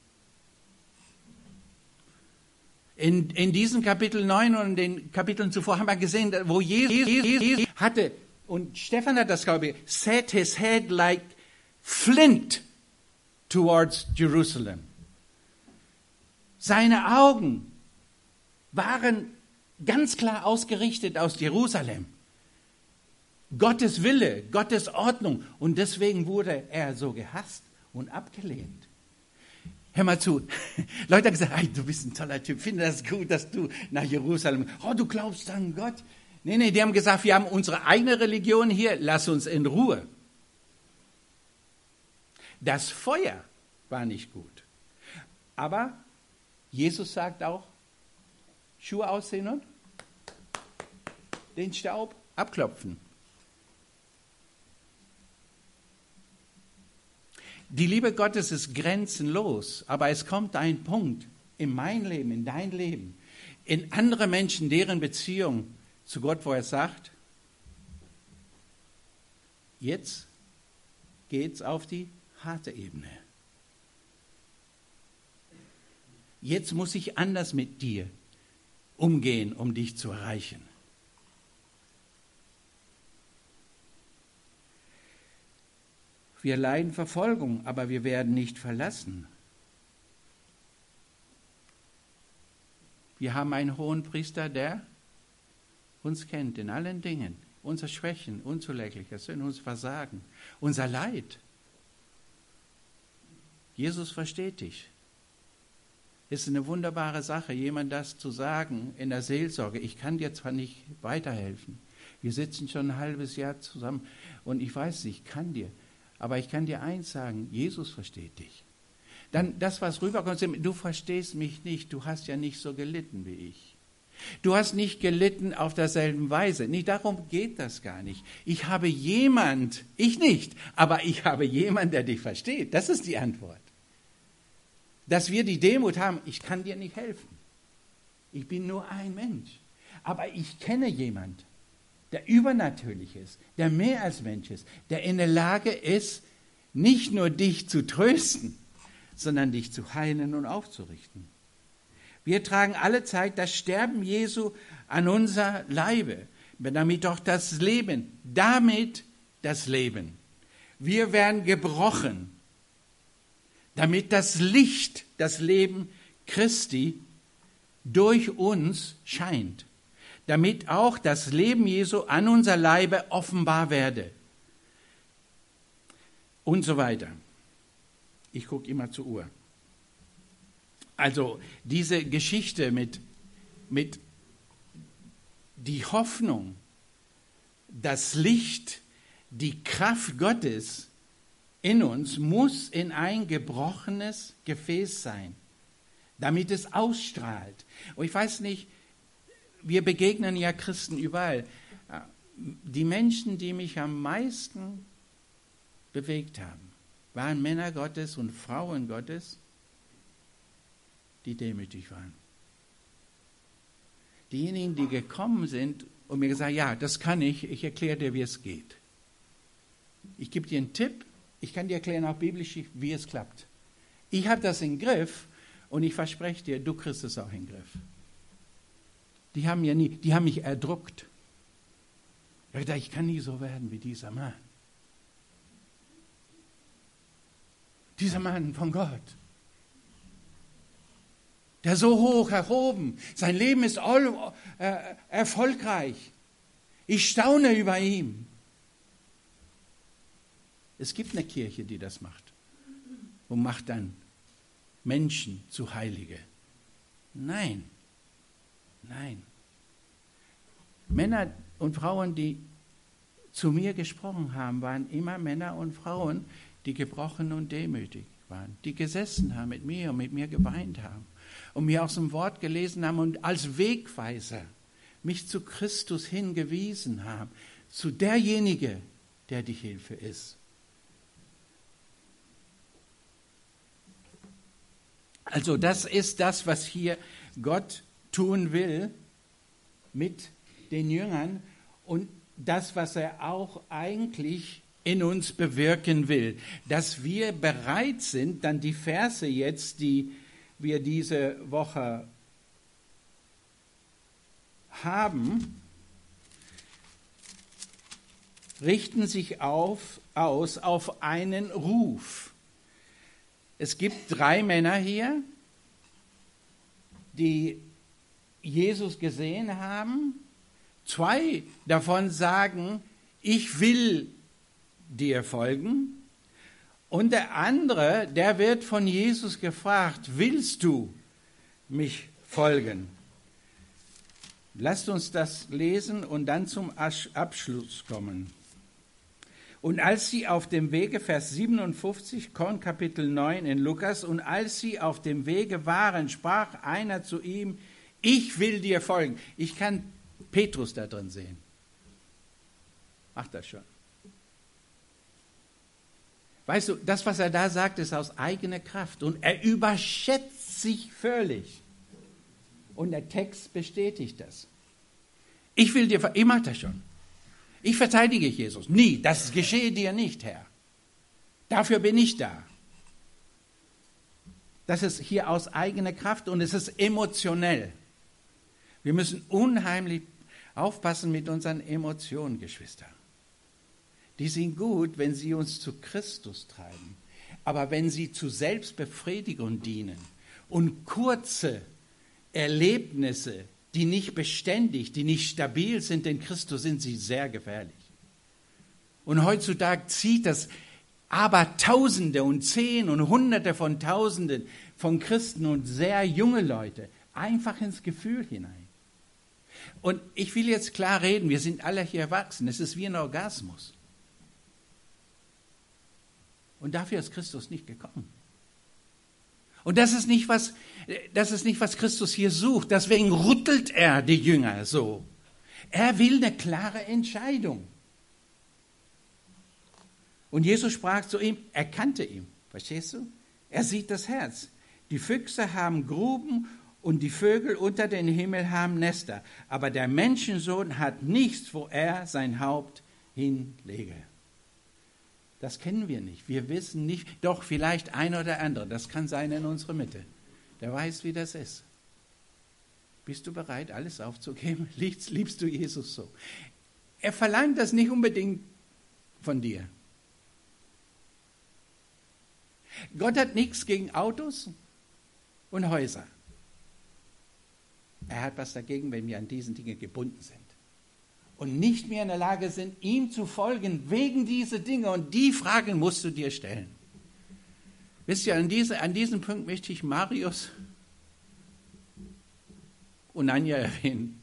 In, in diesem Kapitel neun und in den Kapiteln zuvor haben wir gesehen, wo Jesus, Jesus hatte, und Stephan hat das, glaube ich, set his head like flint towards Jerusalem. Seine Augen waren ganz klar ausgerichtet aus Jerusalem. Gottes Wille, Gottes Ordnung. Und deswegen wurde er so gehasst und abgelehnt. Hör mal zu. Leute haben gesagt, hey, du bist ein toller Typ, finde das gut, dass du nach Jerusalem, oh, du glaubst an Gott. Nee, nee, die haben gesagt, wir haben unsere eigene Religion hier, lass uns in Ruhe. Das Feuer war nicht gut. Aber Jesus sagt auch, Schuhe ausziehen und den Staub abklopfen. Die Liebe Gottes ist grenzenlos, aber es kommt ein Punkt in mein Leben, in dein Leben, in andere Menschen, deren Beziehung zu Gott, wo er sagt, jetzt geht's auf die harte Ebene. Jetzt muss ich anders mit dir umgehen, um dich zu erreichen. Wir leiden Verfolgung, aber wir werden nicht verlassen. Wir haben einen hohen Priester, der uns kennt in allen Dingen. Unsere Schwächen, unzulängliches Sinn, unser Versagen, unser Leid. Jesus versteht dich. Ist eine wunderbare Sache, jemand das zu sagen in der Seelsorge. Ich kann dir zwar nicht weiterhelfen. Wir sitzen schon ein halbes Jahr zusammen und ich weiß nicht, ich kann dir. Aber ich kann dir eins sagen, Jesus versteht dich. Dann das, was rüberkommt, du verstehst mich nicht, du hast ja nicht so gelitten wie ich. Du hast nicht gelitten auf derselben Weise. Nicht darum geht das gar nicht. Ich habe jemand, ich nicht, aber ich habe jemand, der dich versteht. Das ist die Antwort. Dass wir die Demut haben, ich kann dir nicht helfen. Ich bin nur ein Mensch. Aber ich kenne jemand, der übernatürlich ist, der mehr als Mensch ist, der in der Lage ist, nicht nur dich zu trösten, sondern dich zu heilen und aufzurichten. Wir tragen alle Zeit das Sterben Jesu an unser Leibe, damit doch das Leben, damit das Leben. Wir werden gebrochen, damit das Licht, das Leben Christi durch uns scheint, damit auch das Leben Jesu an unser Leibe offenbar werde. Und so weiter. Ich gucke immer zur Uhr. Also diese Geschichte mit, mit die Hoffnung, das Licht, die Kraft Gottes in uns muss in ein gebrochenes Gefäß sein, damit es ausstrahlt. Und ich weiß nicht, wir begegnen ja Christen überall. Die Menschen, die mich am meisten bewegt haben, waren Männer Gottes und Frauen Gottes, die demütig waren. Diejenigen, die gekommen sind und mir gesagt haben, ja, das kann ich, ich erkläre dir, wie es geht. Ich gebe dir einen Tipp, ich kann dir erklären, auch biblisch, wie es klappt. Ich habe das im Griff und ich verspreche dir, du kriegst es auch im Griff. Die haben, ja nie, die haben mich erdruckt. Ich dachte, ich kann nie so werden wie dieser Mann. Dieser Mann von Gott. Der so hoch erhoben. Sein Leben ist all, äh, erfolgreich. Ich staune über ihn. Es gibt eine Kirche, die das macht. Und macht dann Menschen zu Heilige. Nein. Nein. Männer und Frauen, die zu mir gesprochen haben, waren immer Männer und Frauen, die gebrochen und demütig waren, die gesessen haben mit mir und mit mir geweint haben und mir aus dem Wort gelesen haben und als Wegweiser mich zu Christus hingewiesen haben, zu derjenige, der die Hilfe ist. Also das ist das, was hier Gott tun will mit den Jüngern und das, was er auch eigentlich in uns bewirken will, dass wir bereit sind, dann die Verse jetzt, die wir diese Woche haben, richten sich auf, aus auf einen Ruf. Es gibt drei Männer hier, die Jesus gesehen haben. Zwei davon sagen, ich will dir folgen. Und der andere, der wird von Jesus gefragt, willst du mich folgen? Lasst uns das lesen und dann zum Abschluss kommen. Und als sie auf dem Wege, Vers siebenundfünfzig, Kapitel neun in Lukas, und als sie auf dem Wege waren, sprach einer zu ihm, ich will dir folgen. Ich kann Petrus da drin sehen. Macht das schon. Weißt du, das, was er da sagt, ist aus eigener Kraft. Und er überschätzt sich völlig. Und der Text bestätigt das. Ich will dir, ich mach das schon. Ich verteidige Jesus. Nie, das geschehe dir nicht, Herr. Dafür bin ich da. Das ist hier aus eigener Kraft und es ist emotionell. Wir müssen unheimlich aufpassen mit unseren Emotionen, Geschwister. Die sind gut, wenn sie uns zu Christus treiben. Aber wenn sie zu Selbstbefriedigung dienen und kurze Erlebnisse, die nicht beständig, die nicht stabil sind in Christus, sind sie sehr gefährlich. Und heutzutage zieht das aber Tausende und Zehn und Hunderte von Tausenden von Christen und sehr junge Leute einfach ins Gefühl hinein. Und ich will jetzt klar reden, wir sind alle hier erwachsen, es ist wie ein Orgasmus. Und dafür ist Christus nicht gekommen. Und das ist nicht, was, das ist nicht, was Christus hier sucht. Deswegen rüttelt er die Jünger so. Er will eine klare Entscheidung. Und Jesus sprach zu ihm, er kannte ihn. Verstehst du? Er sieht das Herz. Die Füchse haben Gruben und die Vögel unter den Himmel haben Nester. Aber der Menschensohn hat nichts, wo er sein Haupt hinlege. Das kennen wir nicht. Wir wissen nicht, doch vielleicht ein oder andere, das kann sein in unserer Mitte. Der weiß, wie das ist. Bist du bereit, alles aufzugeben? Liebst, liebst du Jesus so? Er verlangt das nicht unbedingt von dir. Gott hat nichts gegen Autos und Häuser. Er hat was dagegen, wenn wir an diesen Dingen gebunden sind. Und nicht mehr in der Lage sind, ihm zu folgen wegen dieser Dinge. Und die Fragen musst du dir stellen. Wisst ihr, an, diese, an diesem Punkt möchte ich Marius und Anja erwähnen.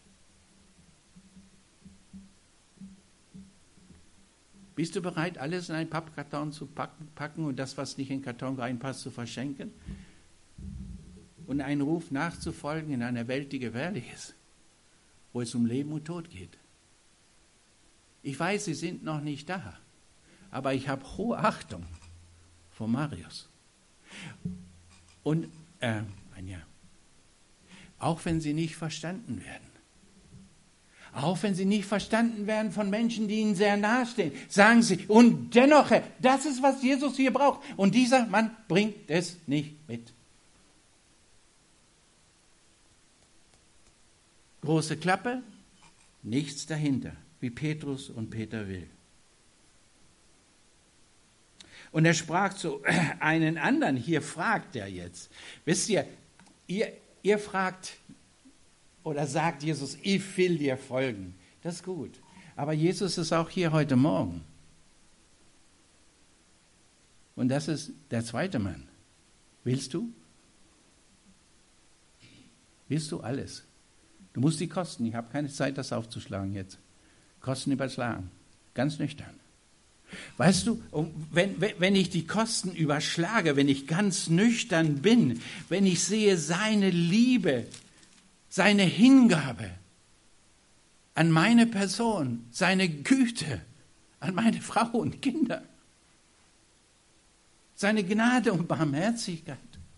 Bist du bereit, alles in einen Pappkarton zu packen und das, was nicht in den Karton reinpasst, zu verschenken? Und einen Ruf nachzufolgen in einer Welt, die gefährlich ist, wo es um Leben und Tod geht. Ich weiß, sie sind noch nicht da, aber ich habe hohe Achtung vor Marius. Und, äh, Anja, auch wenn sie nicht verstanden werden, auch wenn sie nicht verstanden werden von Menschen, die ihnen sehr nahestehen, sagen sie, und dennoch, Herr, das ist, was Jesus hier braucht. Und dieser Mann bringt es nicht mit. Große Klappe, nichts dahinter, wie Petrus und Peter will. Und er sprach zu einen anderen, hier fragt er jetzt. Wisst ihr, ihr, ihr fragt oder sagt Jesus, ich will dir folgen. Das ist gut. Aber Jesus ist auch hier heute Morgen. Und das ist der zweite Mann. Willst du? Willst du alles? Du musst die Kosten, ich habe keine Zeit, das aufzuschlagen jetzt. Kosten überschlagen, ganz nüchtern. Weißt du, wenn, wenn ich die Kosten überschlage, wenn ich ganz nüchtern bin, wenn ich sehe seine Liebe, seine Hingabe an meine Person, seine Güte, an meine Frau und Kinder, seine Gnade und Barmherzigkeit,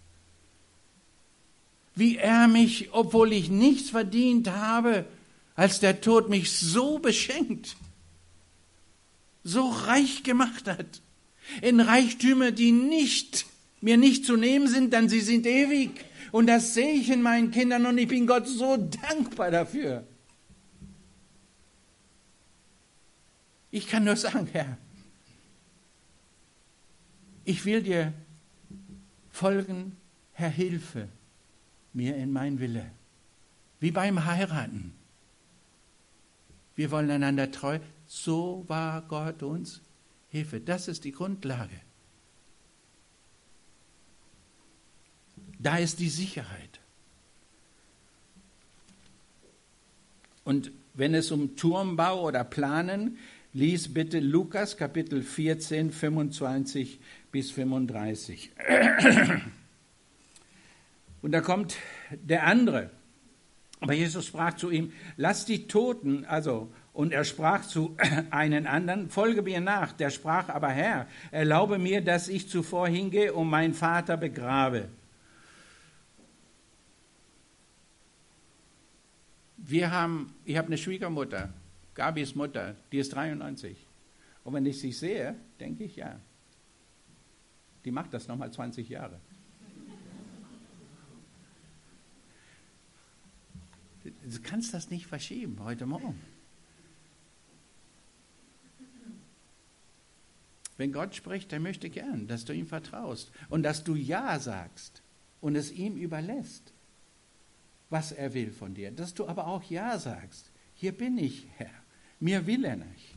wie er mich, obwohl ich nichts verdient habe, als der Tod mich so beschenkt, so reich gemacht hat, in Reichtümer, die nicht, mir nicht zu nehmen sind, denn sie sind ewig. Und das sehe ich in meinen Kindern und ich bin Gott so dankbar dafür. Ich kann nur sagen, Herr, ich will dir folgen, Herr, hilfe mir in mein Wille. Wie beim Heiraten. Wir wollen einander treu. So war Gott uns Hilfe. Das ist die Grundlage. Da ist die Sicherheit. Und wenn es um Turmbau oder Planen, lies bitte Lukas Kapitel vierzehn, fünfundzwanzig bis fünfunddreißig. Und da kommt der andere. Aber Jesus sprach zu ihm, lass die Toten, also, und er sprach zu einem anderen, folge mir nach. Der sprach aber, Herr, erlaube mir, dass ich zuvor hingehe und meinen Vater begrabe. Wir haben, ich habe eine Schwiegermutter, Gabis Mutter, die ist dreiundneunzig. Und wenn ich sie sehe, denke ich, ja, die macht das nochmal zwanzig Jahre. Du kannst das nicht verschieben heute Morgen. Wenn Gott spricht, er möchte gern, dass du ihm vertraust und dass du Ja sagst und es ihm überlässt, was er will von dir. Dass du aber auch Ja sagst. Hier bin ich, Herr. Mir will er nicht.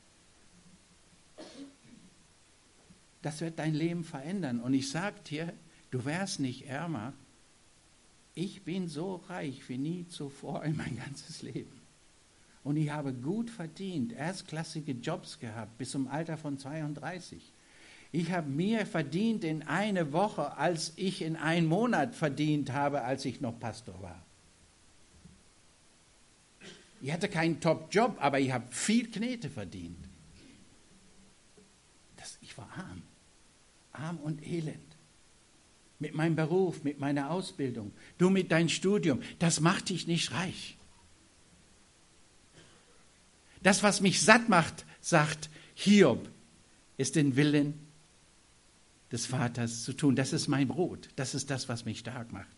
Das wird dein Leben verändern. Und ich sage dir, du wärst nicht ärmer. Ich bin so reich wie nie zuvor in mein ganzes Leben. Und ich habe gut verdient, erstklassige Jobs gehabt, bis zum Alter von zweiunddreißig. Ich habe mehr verdient in einer Woche, als ich in einem Monat verdient habe, als ich noch Pastor war. Ich hatte keinen Top-Job, aber ich habe viel Knete verdient. Das, ich war arm. Arm und elend. Mit meinem Beruf, mit meiner Ausbildung, du mit deinem Studium, das macht dich nicht reich. Das, was mich satt macht, sagt Hiob, ist den Willen des Vaters zu tun. Das ist mein Brot. Das ist das, was mich stark macht.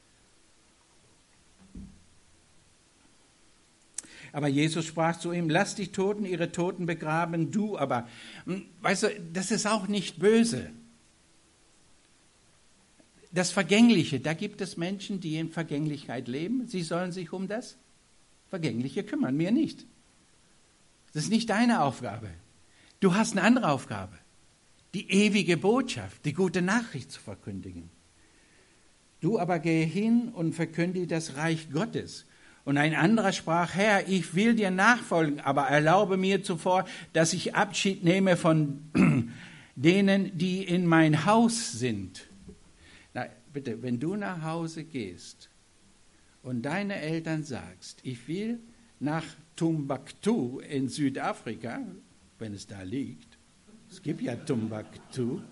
Aber Jesus sprach zu ihm, lass die Toten ihre Toten begraben, du aber. Weißt du, das ist auch nicht böse. Das Vergängliche, da gibt es Menschen, die in Vergänglichkeit leben. Sie sollen sich um das Vergängliche kümmern, mir nicht. Das ist nicht deine Aufgabe. Du hast eine andere Aufgabe, die ewige Botschaft, die gute Nachricht zu verkündigen. Du aber gehe hin und verkündige das Reich Gottes. Und ein anderer sprach, Herr, ich will dir nachfolgen, aber erlaube mir zuvor, dass ich Abschied nehme von denen, die in mein Haus sind. Na, bitte, wenn du nach Hause gehst und deine Eltern sagst, ich will nach Timbuktu in Südafrika, wenn es da liegt, es gibt ja Timbuktu,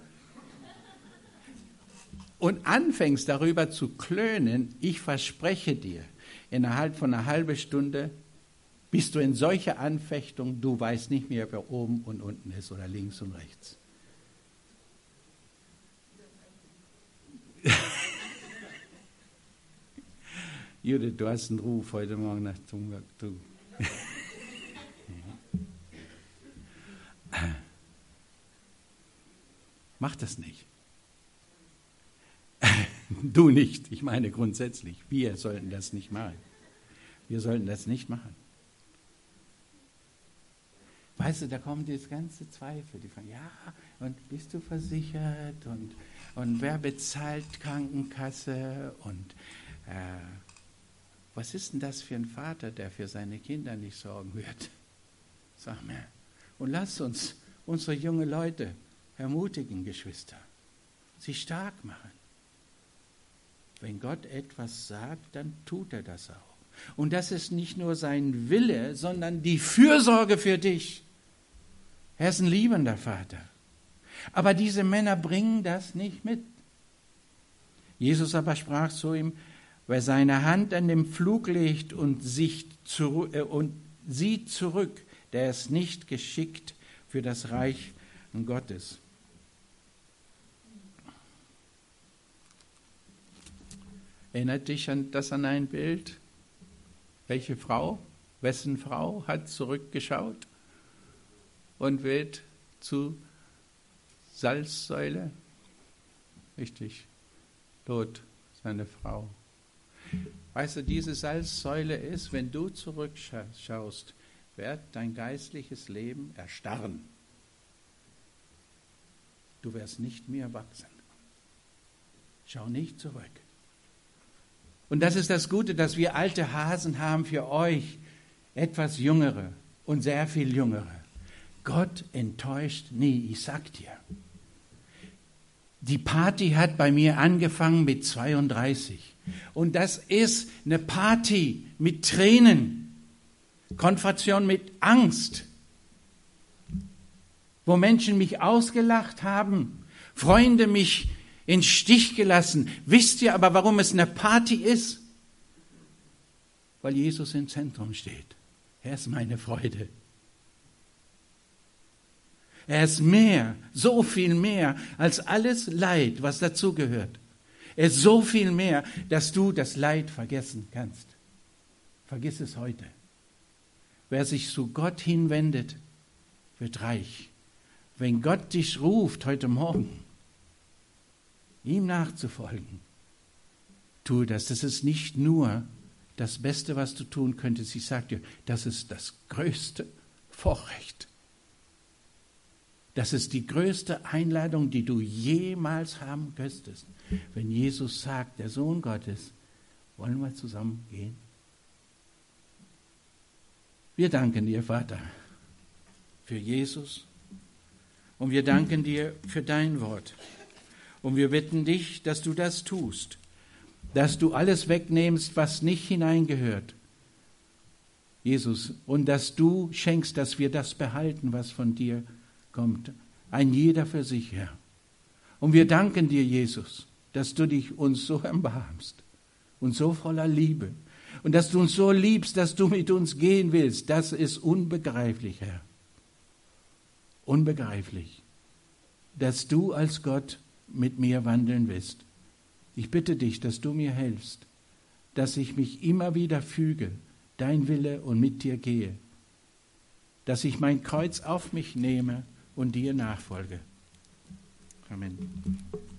und anfängst darüber zu klönen, ich verspreche dir, innerhalb von einer halben Stunde bist du in solcher Anfechtung, du weißt nicht mehr, wer oben und unten ist oder links und rechts. Judith, du hast einen Ruf heute Morgen nach Zunge. Du. Mach das nicht. Du nicht, ich meine grundsätzlich. Wir sollten das nicht machen. Wir sollten das nicht machen. Weißt du, da kommen diese ganze Zweifel. Die fragen, ja, und bist du versichert? Und, und wer bezahlt Krankenkasse? Und äh, was ist denn das für ein Vater, der für seine Kinder nicht sorgen wird? Sag mir. Und lasst uns unsere jungen Leute ermutigen, Geschwister. Sie stark machen. Wenn Gott etwas sagt, dann tut er das auch. Und das ist nicht nur sein Wille, sondern die Fürsorge für dich. Er ist ein liebender Vater. Aber diese Männer bringen das nicht mit. Jesus aber sprach zu ihm, wer seine Hand an den Pflug legt und, sich zu, äh, und sieht zurück, der ist nicht geschickt für das Reich Gottes. Erinnert dich an das an ein Bild? Welche Frau, wessen Frau hat zurückgeschaut und wird zu Salzsäule? Richtig, Lot, seine Frau. Weißt du, diese Salzsäule ist, wenn du zurückschaust, wird dein geistliches Leben erstarren. Du wirst nicht mehr wachsen. Schau nicht zurück. Und das ist das Gute, dass wir alte Hasen haben für euch, etwas Jüngere und sehr viel Jüngere. Gott enttäuscht nie, ich sag dir. Die Party hat bei mir angefangen mit zweiunddreißig. Und das ist eine Party mit Tränen, Konfrontation mit Angst, wo Menschen mich ausgelacht haben, Freunde mich in Stich gelassen. Wisst ihr aber, warum es eine Party ist? Weil Jesus im Zentrum steht. Er ist meine Freude. Er ist mehr, so viel mehr als alles Leid, was dazugehört. Er ist so viel mehr, dass du das Leid vergessen kannst. Vergiss es heute. Wer sich zu Gott hinwendet, wird reich. Wenn Gott dich ruft heute Morgen, ihm nachzufolgen, tue das. Das ist nicht nur das Beste, was du tun könntest. Ich sage dir, das ist das größte Vorrecht. Das ist die größte Einladung, die du jemals haben könntest. Wenn Jesus sagt, der Sohn Gottes, wollen wir zusammen gehen? Wir danken dir, Vater, für Jesus und wir danken dir für dein Wort. Und wir bitten dich, dass du das tust, dass du alles wegnimmst, was nicht hineingehört, Jesus, und dass du schenkst, dass wir das behalten, was von dir kommt. Ein jeder für sich, Herr. Und wir danken dir, Jesus, dass du dich uns so erbarmst und so voller Liebe und dass du uns so liebst, dass du mit uns gehen willst. Das ist unbegreiflich, Herr. Unbegreiflich, dass du als Gott mit mir wandeln willst. Ich bitte dich, dass du mir hilfst, dass ich mich immer wieder füge, dein Wille und mit dir gehe, dass ich mein Kreuz auf mich nehme und dir nachfolge. Amen.